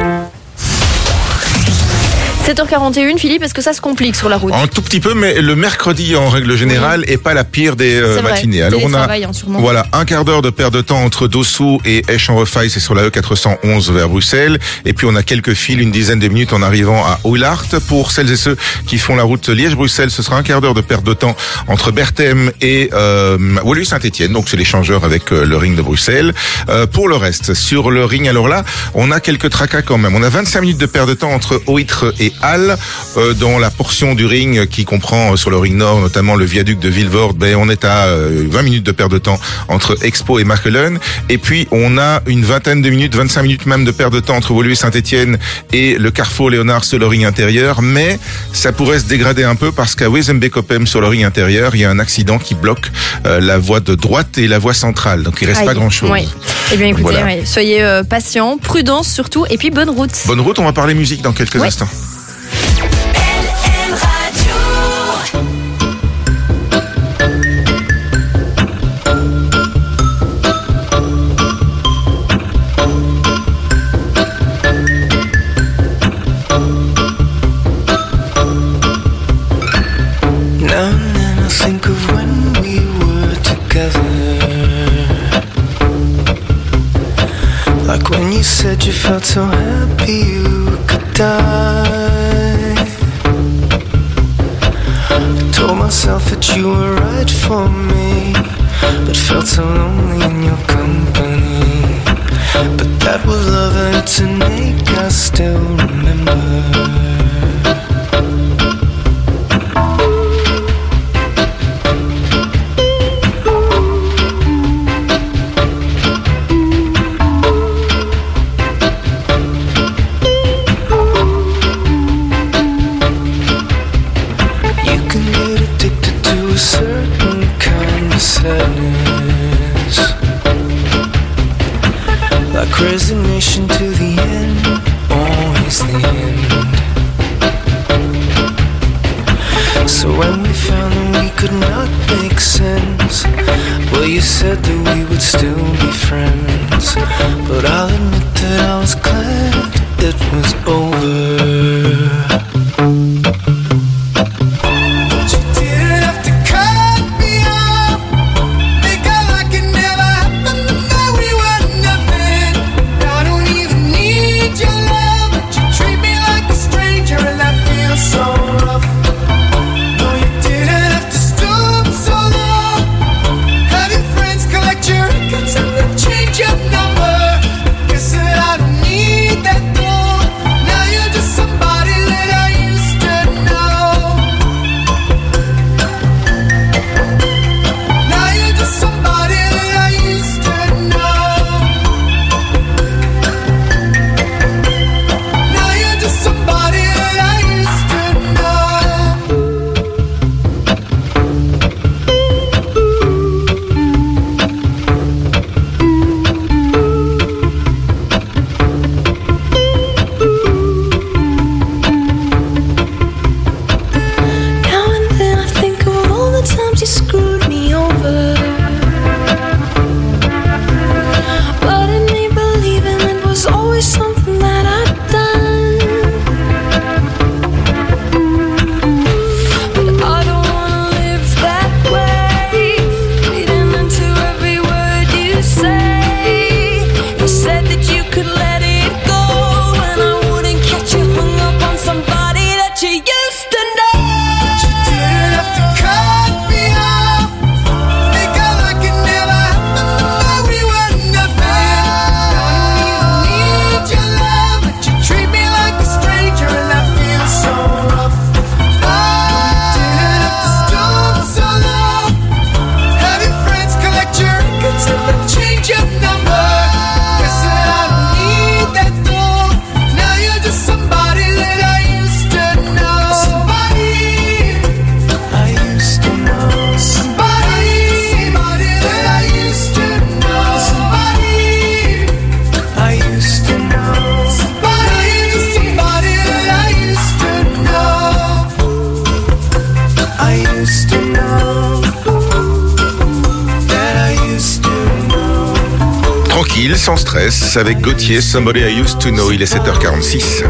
7h41, Philippe, est-ce que ça se complique sur la route? Un tout petit peu, mais le mercredi, en règle générale, est pas la pire des C'est vrai. matinées. Alors on a, Télétravail, hein, sûrement. voilà, un quart d'heure de perte de temps entre Dossou et Esch-en-Refaille, c'est sur la E411 vers Bruxelles. Et puis on a quelques fils, une dizaine de minutes en arrivant à Oulart. Pour celles et ceux qui font la route Liège-Bruxelles, ce sera un quart d'heure de perte de temps entre Berthem et Woluwe-Saint-Étienne. Donc c'est l'échangeur avec le ring de Bruxelles. Pour le reste, sur le ring, alors là, on a quelques tracas quand même. On a 25 minutes de perte de temps entre Oitre et Halle. Dans la portion du ring qui comprend sur le ring nord notamment le viaduc de Vilvoorde, on est à 20 minutes de perte de temps entre Expo et Machelen. Et puis on a une vingtaine de minutes, 25 minutes même de perte de temps entre Woluwe-Saint-Étienne et le Carrefour Léonard sur le ring intérieur. Mais ça pourrait se dégrader un peu parce qu'à Wezenbeek-Oppem sur le ring intérieur, il y a un accident qui bloque la voie de droite et la voie centrale. Donc il reste pas grand-chose. Oui. Eh bien écoutez, Voilà. soyez patients, prudence surtout, et puis bonne route. Bonne route, on va parler musique dans quelques instants. Now and then I think of when we were together, like when you said you felt so happy you could die. I told myself that you were right for me, but felt so lonely in your company. But that was love and it's an ache I still remember. A certain kind of sadness, like resignation to the end, always the end. So when we found that we could not make sense, well, you said that we would still be friends. But I'll admit that I was glad it was over. Facile, sans stress, avec Gauthier, Somebody I Used to Know. Il est 7h46.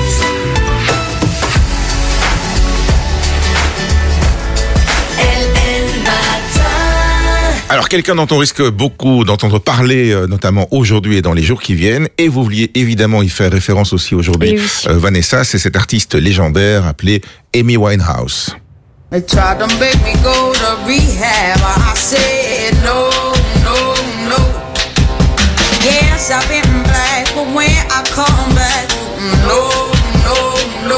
Alors, quelqu'un dont on risque beaucoup d'entendre parler, notamment aujourd'hui et dans les jours qui viennent, et vous vouliez évidemment y faire référence aussi aujourd'hui, Vanessa, c'est cette artiste légendaire appelée Amy Winehouse. They tried to make me go to rehab. I said no, no, no. Yes, I've been black, but when I come back, no, no, no.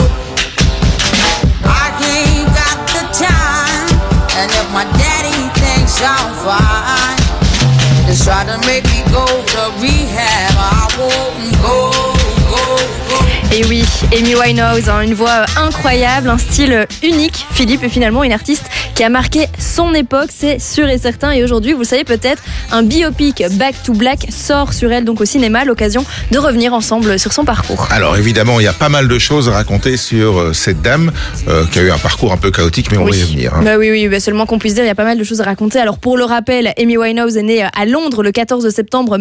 I ain't got the time, and if my daddy thinks I'm fine, they try to make me go to rehab. I won't go, go, go. Et oui, Amy Winehouse, une voix incroyable, un style unique, Philippe, et finalement une artiste qui a marqué son époque, c'est sûr et certain. Et aujourd'hui, vous le savez peut-être, un biopic Back to Black sort sur elle, donc au cinéma, l'occasion de revenir ensemble sur son parcours. Alors évidemment, il y a pas mal de choses à raconter sur cette dame qui a eu un parcours un peu chaotique, mais on va y revenir. Bah oui, seulement qu'on puisse dire, il y a pas mal de choses à raconter. Alors pour le rappel, Amy Winehouse est née à Londres le 14 septembre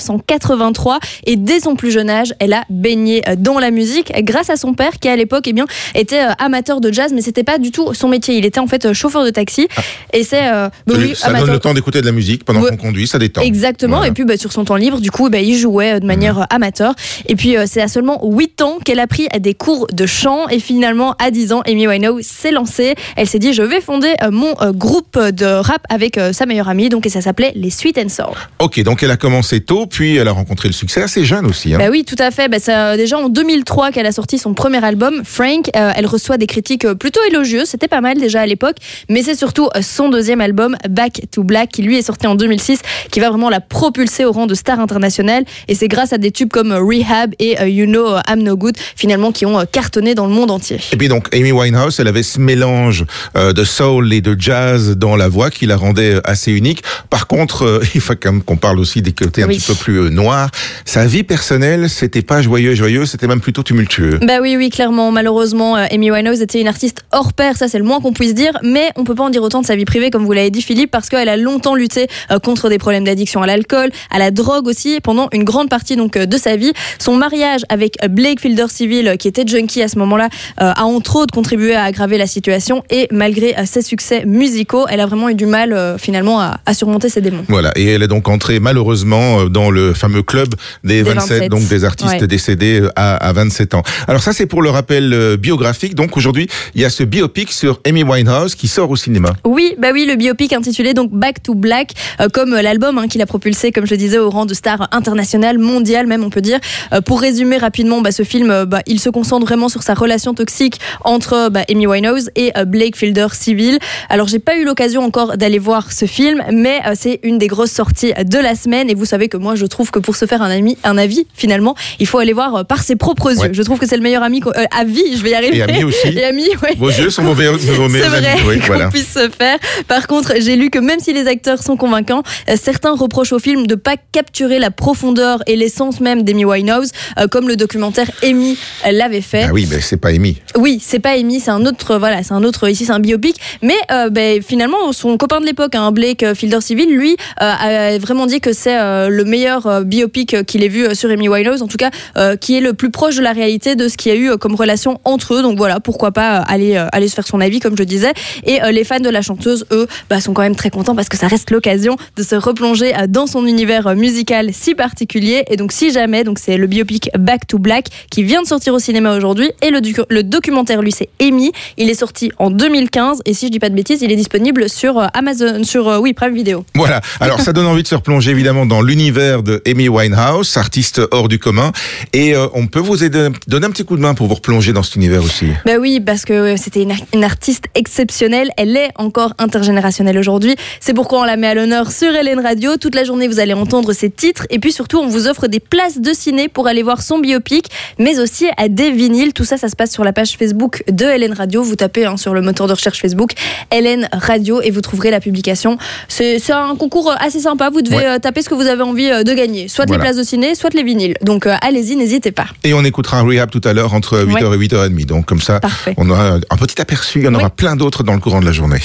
1983 et dès son plus jeune âge, elle a baigné dans la musique grâce à son père qui à l'époque était amateur de jazz, mais c'était pas du tout son métier. Il était en fait chauffeur de taxi et c'est ça amateur... donne le temps d'écouter de la musique pendant qu'on conduit, ça détend. Exactement, voilà. Et puis sur son temps libre, du coup, il jouait de manière amateur. Et puis c'est à seulement 8 ans qu'elle a pris des cours de chant et finalement à 10 ans, Amy Winehouse s'est lancée. Elle s'est dit, je vais fonder mon groupe de rap avec sa meilleure amie, donc et ça s'appelait les Sweet and Sour. Ok, donc elle a commencé tôt, puis elle a rencontré le succès assez jeune aussi. Bah oui, tout à fait. C'est déjà en 2003 qu'elle a sorti son premier album, Frank. Elle reçoit des critiques plutôt élogieuses, c'était pas mal déjà à l'époque, mais c'est surtout son deuxième album, Back to Black, qui lui est sorti en 2006, qui va vraiment la propulser au rang de star internationale. Et c'est grâce à des tubes comme Rehab et You Know I'm No Good, finalement, qui ont cartonné dans le monde entier. Et puis donc, Amy Winehouse, elle avait ce mélange de soul et de jazz dans la voix qui la rendait assez unique. Par contre, il faut quand même qu'on parle aussi des côtés un petit peu plus noirs. Sa vie personnelle, c'était pas joyeux, c'était même plutôt tumultueux. Bah oui, clairement. Malheureusement, Amy Winehouse était une artiste hors pair, ça c'est le moins qu'on puisse dire, mais on peut pas en dire autant de sa vie privée, comme vous l'avez dit Philippe, parce qu'elle a longtemps lutté contre des problèmes d'addiction à l'alcool, à la drogue aussi, pendant une grande partie de sa vie. Son mariage avec Blake Filder-Civil, qui était junkie à ce moment-là, a entre autres contribué à aggraver la situation, et malgré ses succès musicaux, elle a vraiment eu du mal finalement à surmonter ses démons. Voilà, et elle est donc entrée malheureusement dans le fameux club des 27, donc des artistes décédés à 27 ans. Alors ça c'est pour le rappel biographique. Donc aujourd'hui, il y a ce biopic sur Amy Winehouse qui sort au cinéma. Oui, le biopic intitulé donc Back to Black, comme l'album qui l'a propulsé, comme je le disais, au rang de star internationale, mondiale même on peut dire. Pour résumer rapidement, ce film, il se concentre vraiment sur sa relation toxique entre Amy Winehouse et Blake Filder-Civil. Alors j'ai pas eu l'occasion encore d'aller voir ce film, mais c'est une des grosses sorties de la semaine. Et vous savez que moi je trouve que pour se faire un avis finalement, il faut aller voir par ses propres yeux. Je trouve que c'est le meilleur avis, je vais y arriver. Et amis aussi. Et amis, ouais. Vos yeux sont vos meilleurs amis. C'est vrai qu'on puisse se faire. Par contre, j'ai lu que même si les acteurs sont convaincants, certains reprochent au film de pas capturer la profondeur et l'essence même d'Amy Winehouse, comme le documentaire Amy l'avait fait. Ah oui, mais c'est pas Amy. Oui, c'est pas Amy, c'est un autre, ici c'est un biopic. Mais finalement, son copain de l'époque, Blake Filder-Civil, lui, a vraiment dit que c'est le meilleur biopic qu'il ait vu sur Amy Winehouse, en tout cas, qui est le plus proche de la réalité de ce qu'il y a eu comme relation entre eux. Donc voilà, pourquoi pas aller se faire son avis, comme je disais. Et les fans de la chanteuse, eux, sont quand même très contents parce que ça reste l'occasion de se replonger dans son univers musical si particulier. Et donc si jamais, c'est le biopic Back to Black qui vient de sortir au cinéma aujourd'hui, et le documentaire, lui, c'est Amy. Il est sorti en 2015 et si je dis pas de bêtises, il est disponible sur Amazon, sur Prime Video. Voilà. Alors ça donne envie de se replonger évidemment dans l'univers de Amy Winehouse, artiste hors du commun, et on peut vous donner un petit coup de main pour vous replonger dans cet univers aussi. Oui, parce que c'était une artiste exceptionnelle. Elle est encore intergénérationnelle aujourd'hui. C'est pourquoi on la met à l'honneur sur LN Radio. Toute la journée, vous allez entendre ses titres. Et puis surtout, on vous offre des places de ciné pour aller voir son biopic, mais aussi à des vinyles. Tout ça, ça se passe sur la page Facebook de LN Radio. Vous tapez sur le moteur de recherche Facebook LN Radio et vous trouverez la publication. C'est un concours assez sympa. Vous devez taper ce que vous avez envie de gagner. Soit les places de ciné, soit les vinyles. Donc allez-y, n'hésitez pas. Et on écoutera un Rehab tout à l'heure entre 8h et 8h30. Donc comme ça, on aura un petit aperçu. Il y en aura plein d'autres dans le courant de la journée.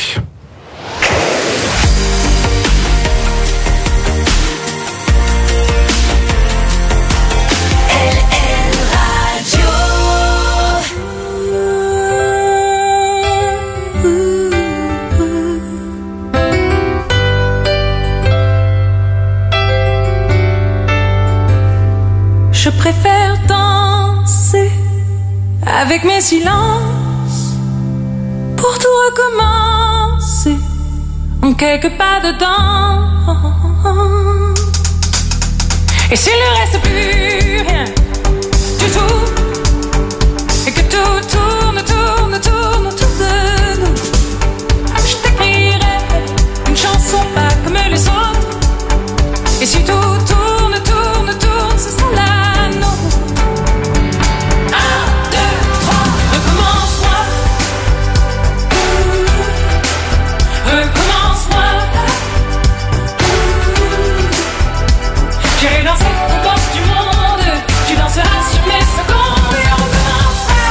avec mes silences, pour tout recommencer, en quelques pas dedans. Et s'il ne reste plus rien du tout, et que tout tourne autour de nous, je t'écrirai une chanson pas comme les autres. Et si tout tourne, ce sera la nôtre. 1, 2, 3, recommence-moi. Recommence-moi. J'irai danser aux portes du monde. Tu danseras sur mes secondes et on recommencera.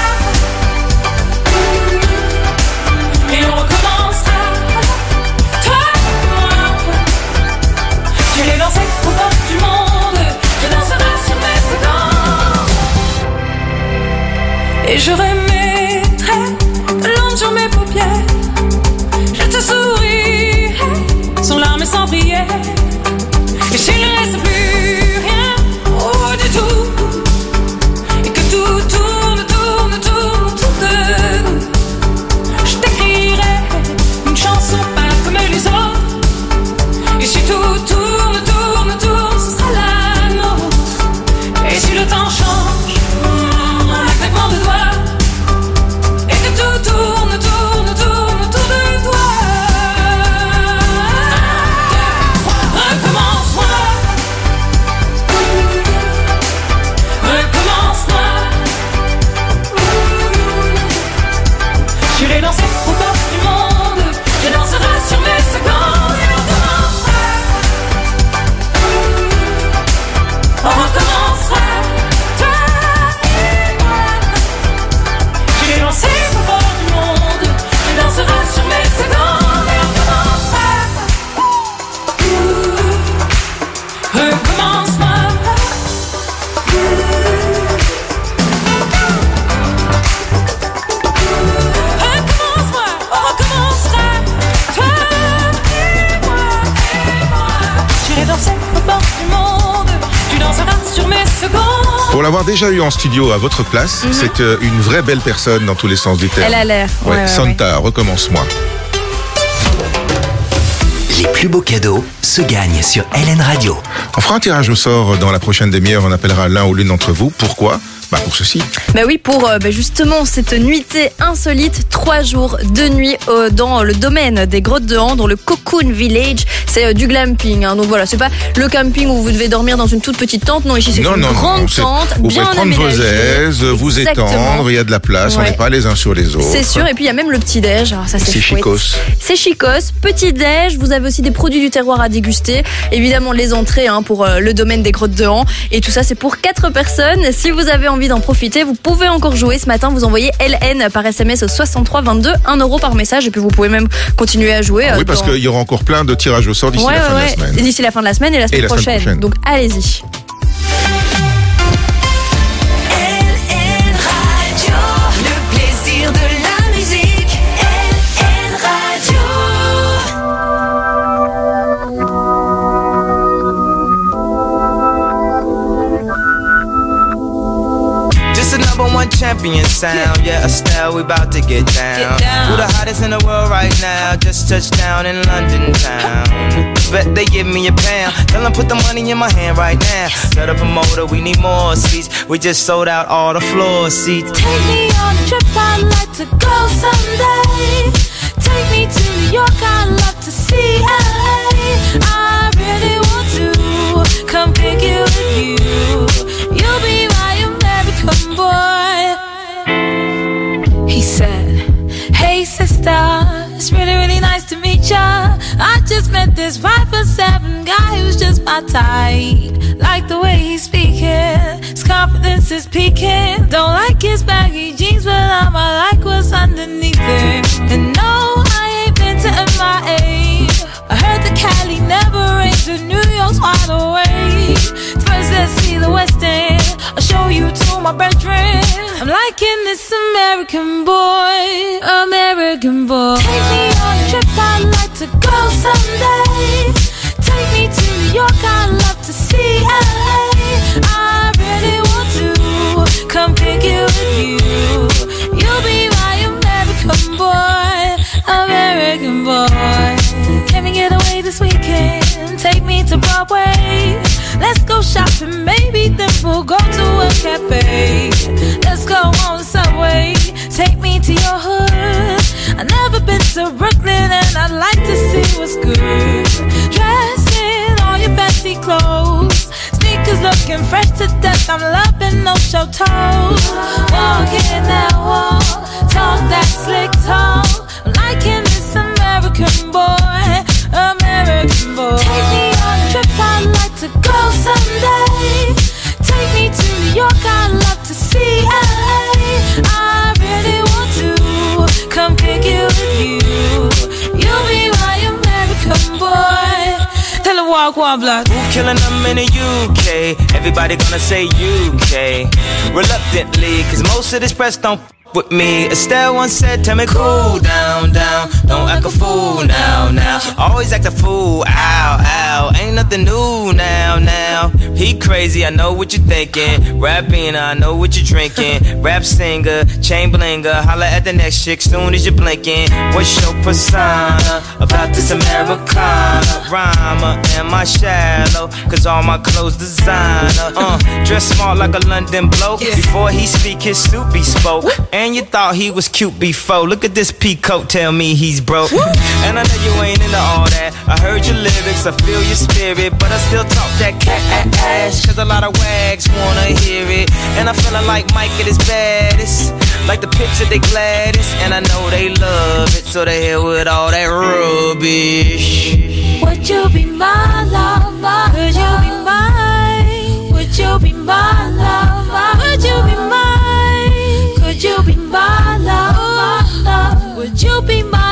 Et on recommencera. Toi et moi. J'irai danser aux portes du monde. Tu danseras sur mes secondes. Et je remettrai de l'ombre sur mes paupières. Je te sourirai sans larmes et sans prière. Et s'il ne reste plus rien du tout, et que tout tourne autour de nous, je t'écrirai une chanson pas comme les autres. Et si tout tourne, ce sera la nôtre. Et si le temps change, un claquement de doigts, et que tout tourne autour de toi. Recommence-moi. Recommence-moi. J'irai danser aux portes du monde. Je danserai sur mes secondes et on recommencera. On recommencera. Toi et moi. J'irai danser aux portes du monde. Je danserai sur mes secondes et on recommencera. Recommence-moi. Recommence-moi, on recommencera. Toi et moi. J'irai danser aux portes du monde. Tu danseras sur mes secondes. Pour l'avoir déjà eu en studio à votre place, c'est une vraie belle personne dans tous les sens du terme. Elle a l'air. Ouais, Santa, recommence-moi. Les plus beaux cadeaux se gagnent sur LN Radio. On fera un tirage au sort dans la prochaine demi-heure. On appellera l'un ou l'une d'entre vous. Pourquoi ? Pour ceci. Oui, pour justement cette nuitée insolite, 3 jours, 2 nuits dans le domaine des Grottes de Han, dans le Cocoon Village. C'est du glamping. Donc voilà, c'est pas le camping où vous devez dormir dans une toute petite tente. Non, ici c'est une grande tente, vous bien pouvez prendre aménagée. vos aises, vous étendre, il y a de la place, on n'est pas les uns sur les autres. C'est sûr, et puis il y a même le petit-déj. Alors ça c'est chouette. chicos. C'est chicos, petit-déj, vous avez aussi des produits du terroir à déguster. Évidemment les entrées pour le domaine des Grottes de Han. Et tout ça c'est pour 4 personnes. Si vous avez envie d'en profiter, vous pouvez encore jouer ce matin, vous envoyez LN par SMS au 63 22, 1 € par message, et puis vous pouvez même continuer à jouer. Oui, parce qu'il y aura encore plein de tirages au sort d'ici la fin de la semaine. D'ici la fin de la semaine et la semaine prochaine. Donc allez-y. Le plaisir de la musique. LN Radio. Just a number one champion sound. Yeah, Estelle, we about to get down. Who the hottest in the world right now? Just touched down in London town. Bet they give me a pound. Tell them put the money in my hand right now. Set up a motor, we need more seats. We just sold out all the floor seats. Take me on a trip, I'd like to go someday. Take me to New York, I'd love to see LA. I really want to come pick you with you. You'll be my American boy. He said, hey sister, it's really, really nice to meet ya. I just met this 5'7" guy who's just my type. Like the way he's speaking, his confidence is peaking. Don't like his baggy jeans, but I like what's underneath it. And no, I ain't been to MIA. I heard the Cali never rains, and New York's wide awake. First let's see the West End, I'll show you to my bedroom. I'm liking this American boy, American boy. Take me on a trip, I'd like to go someday. Take me to New York, I'd love to see LA. I really want to come pick you with you. to Broadway. Let's go shopping, maybe then we'll go to a cafe. Let's go on the subway, take me to your hood. I've never been to Brooklyn and I'd like to see what's good. Dress in all your fancy clothes, sneakers looking fresh to death. I'm loving no show toes. Walking that walk, talk that slick talk. I'm liking this American boy, American boy. Take me on a trip, I'd like to go someday. Take me to New York, I'd love to see LA. I really want to come kick it with you. You'll be my American boy. Tell her walk one block. Who killing them in the UK? Everybody gonna say UK. Reluctantly, cause most of this press don't with me. Estelle once said, tell me cool down, down. Don't act a fool now, now. Always act a fool, ow, ow. Ain't nothing new now, now. He crazy, I know what you're thinking. Rapping, I know what you're drinking. Rap singer, chain blinger. Holla at the next chick soon as you're blinking. What's your persona about this Americana? Rhymer, am I shallow? Cause all my clothes designer. Dress smart like a London bloke. Before he speak, his suit be spoke. And you thought he was cute before. Look at this peacoat, tell me he's broke. And I know you ain't into all that. I heard your lyrics, I feel your spirit, but I still talk that cash. Cause a lot of wags wanna hear it. And I'm feeling like Mike at his baddest, like the pips at they gladdest. And I know they love it, so they hell with all that rubbish. Would you be my lover? Could you be mine? Would you be my lover? Would you be mine? Could you be my lover? Would you be my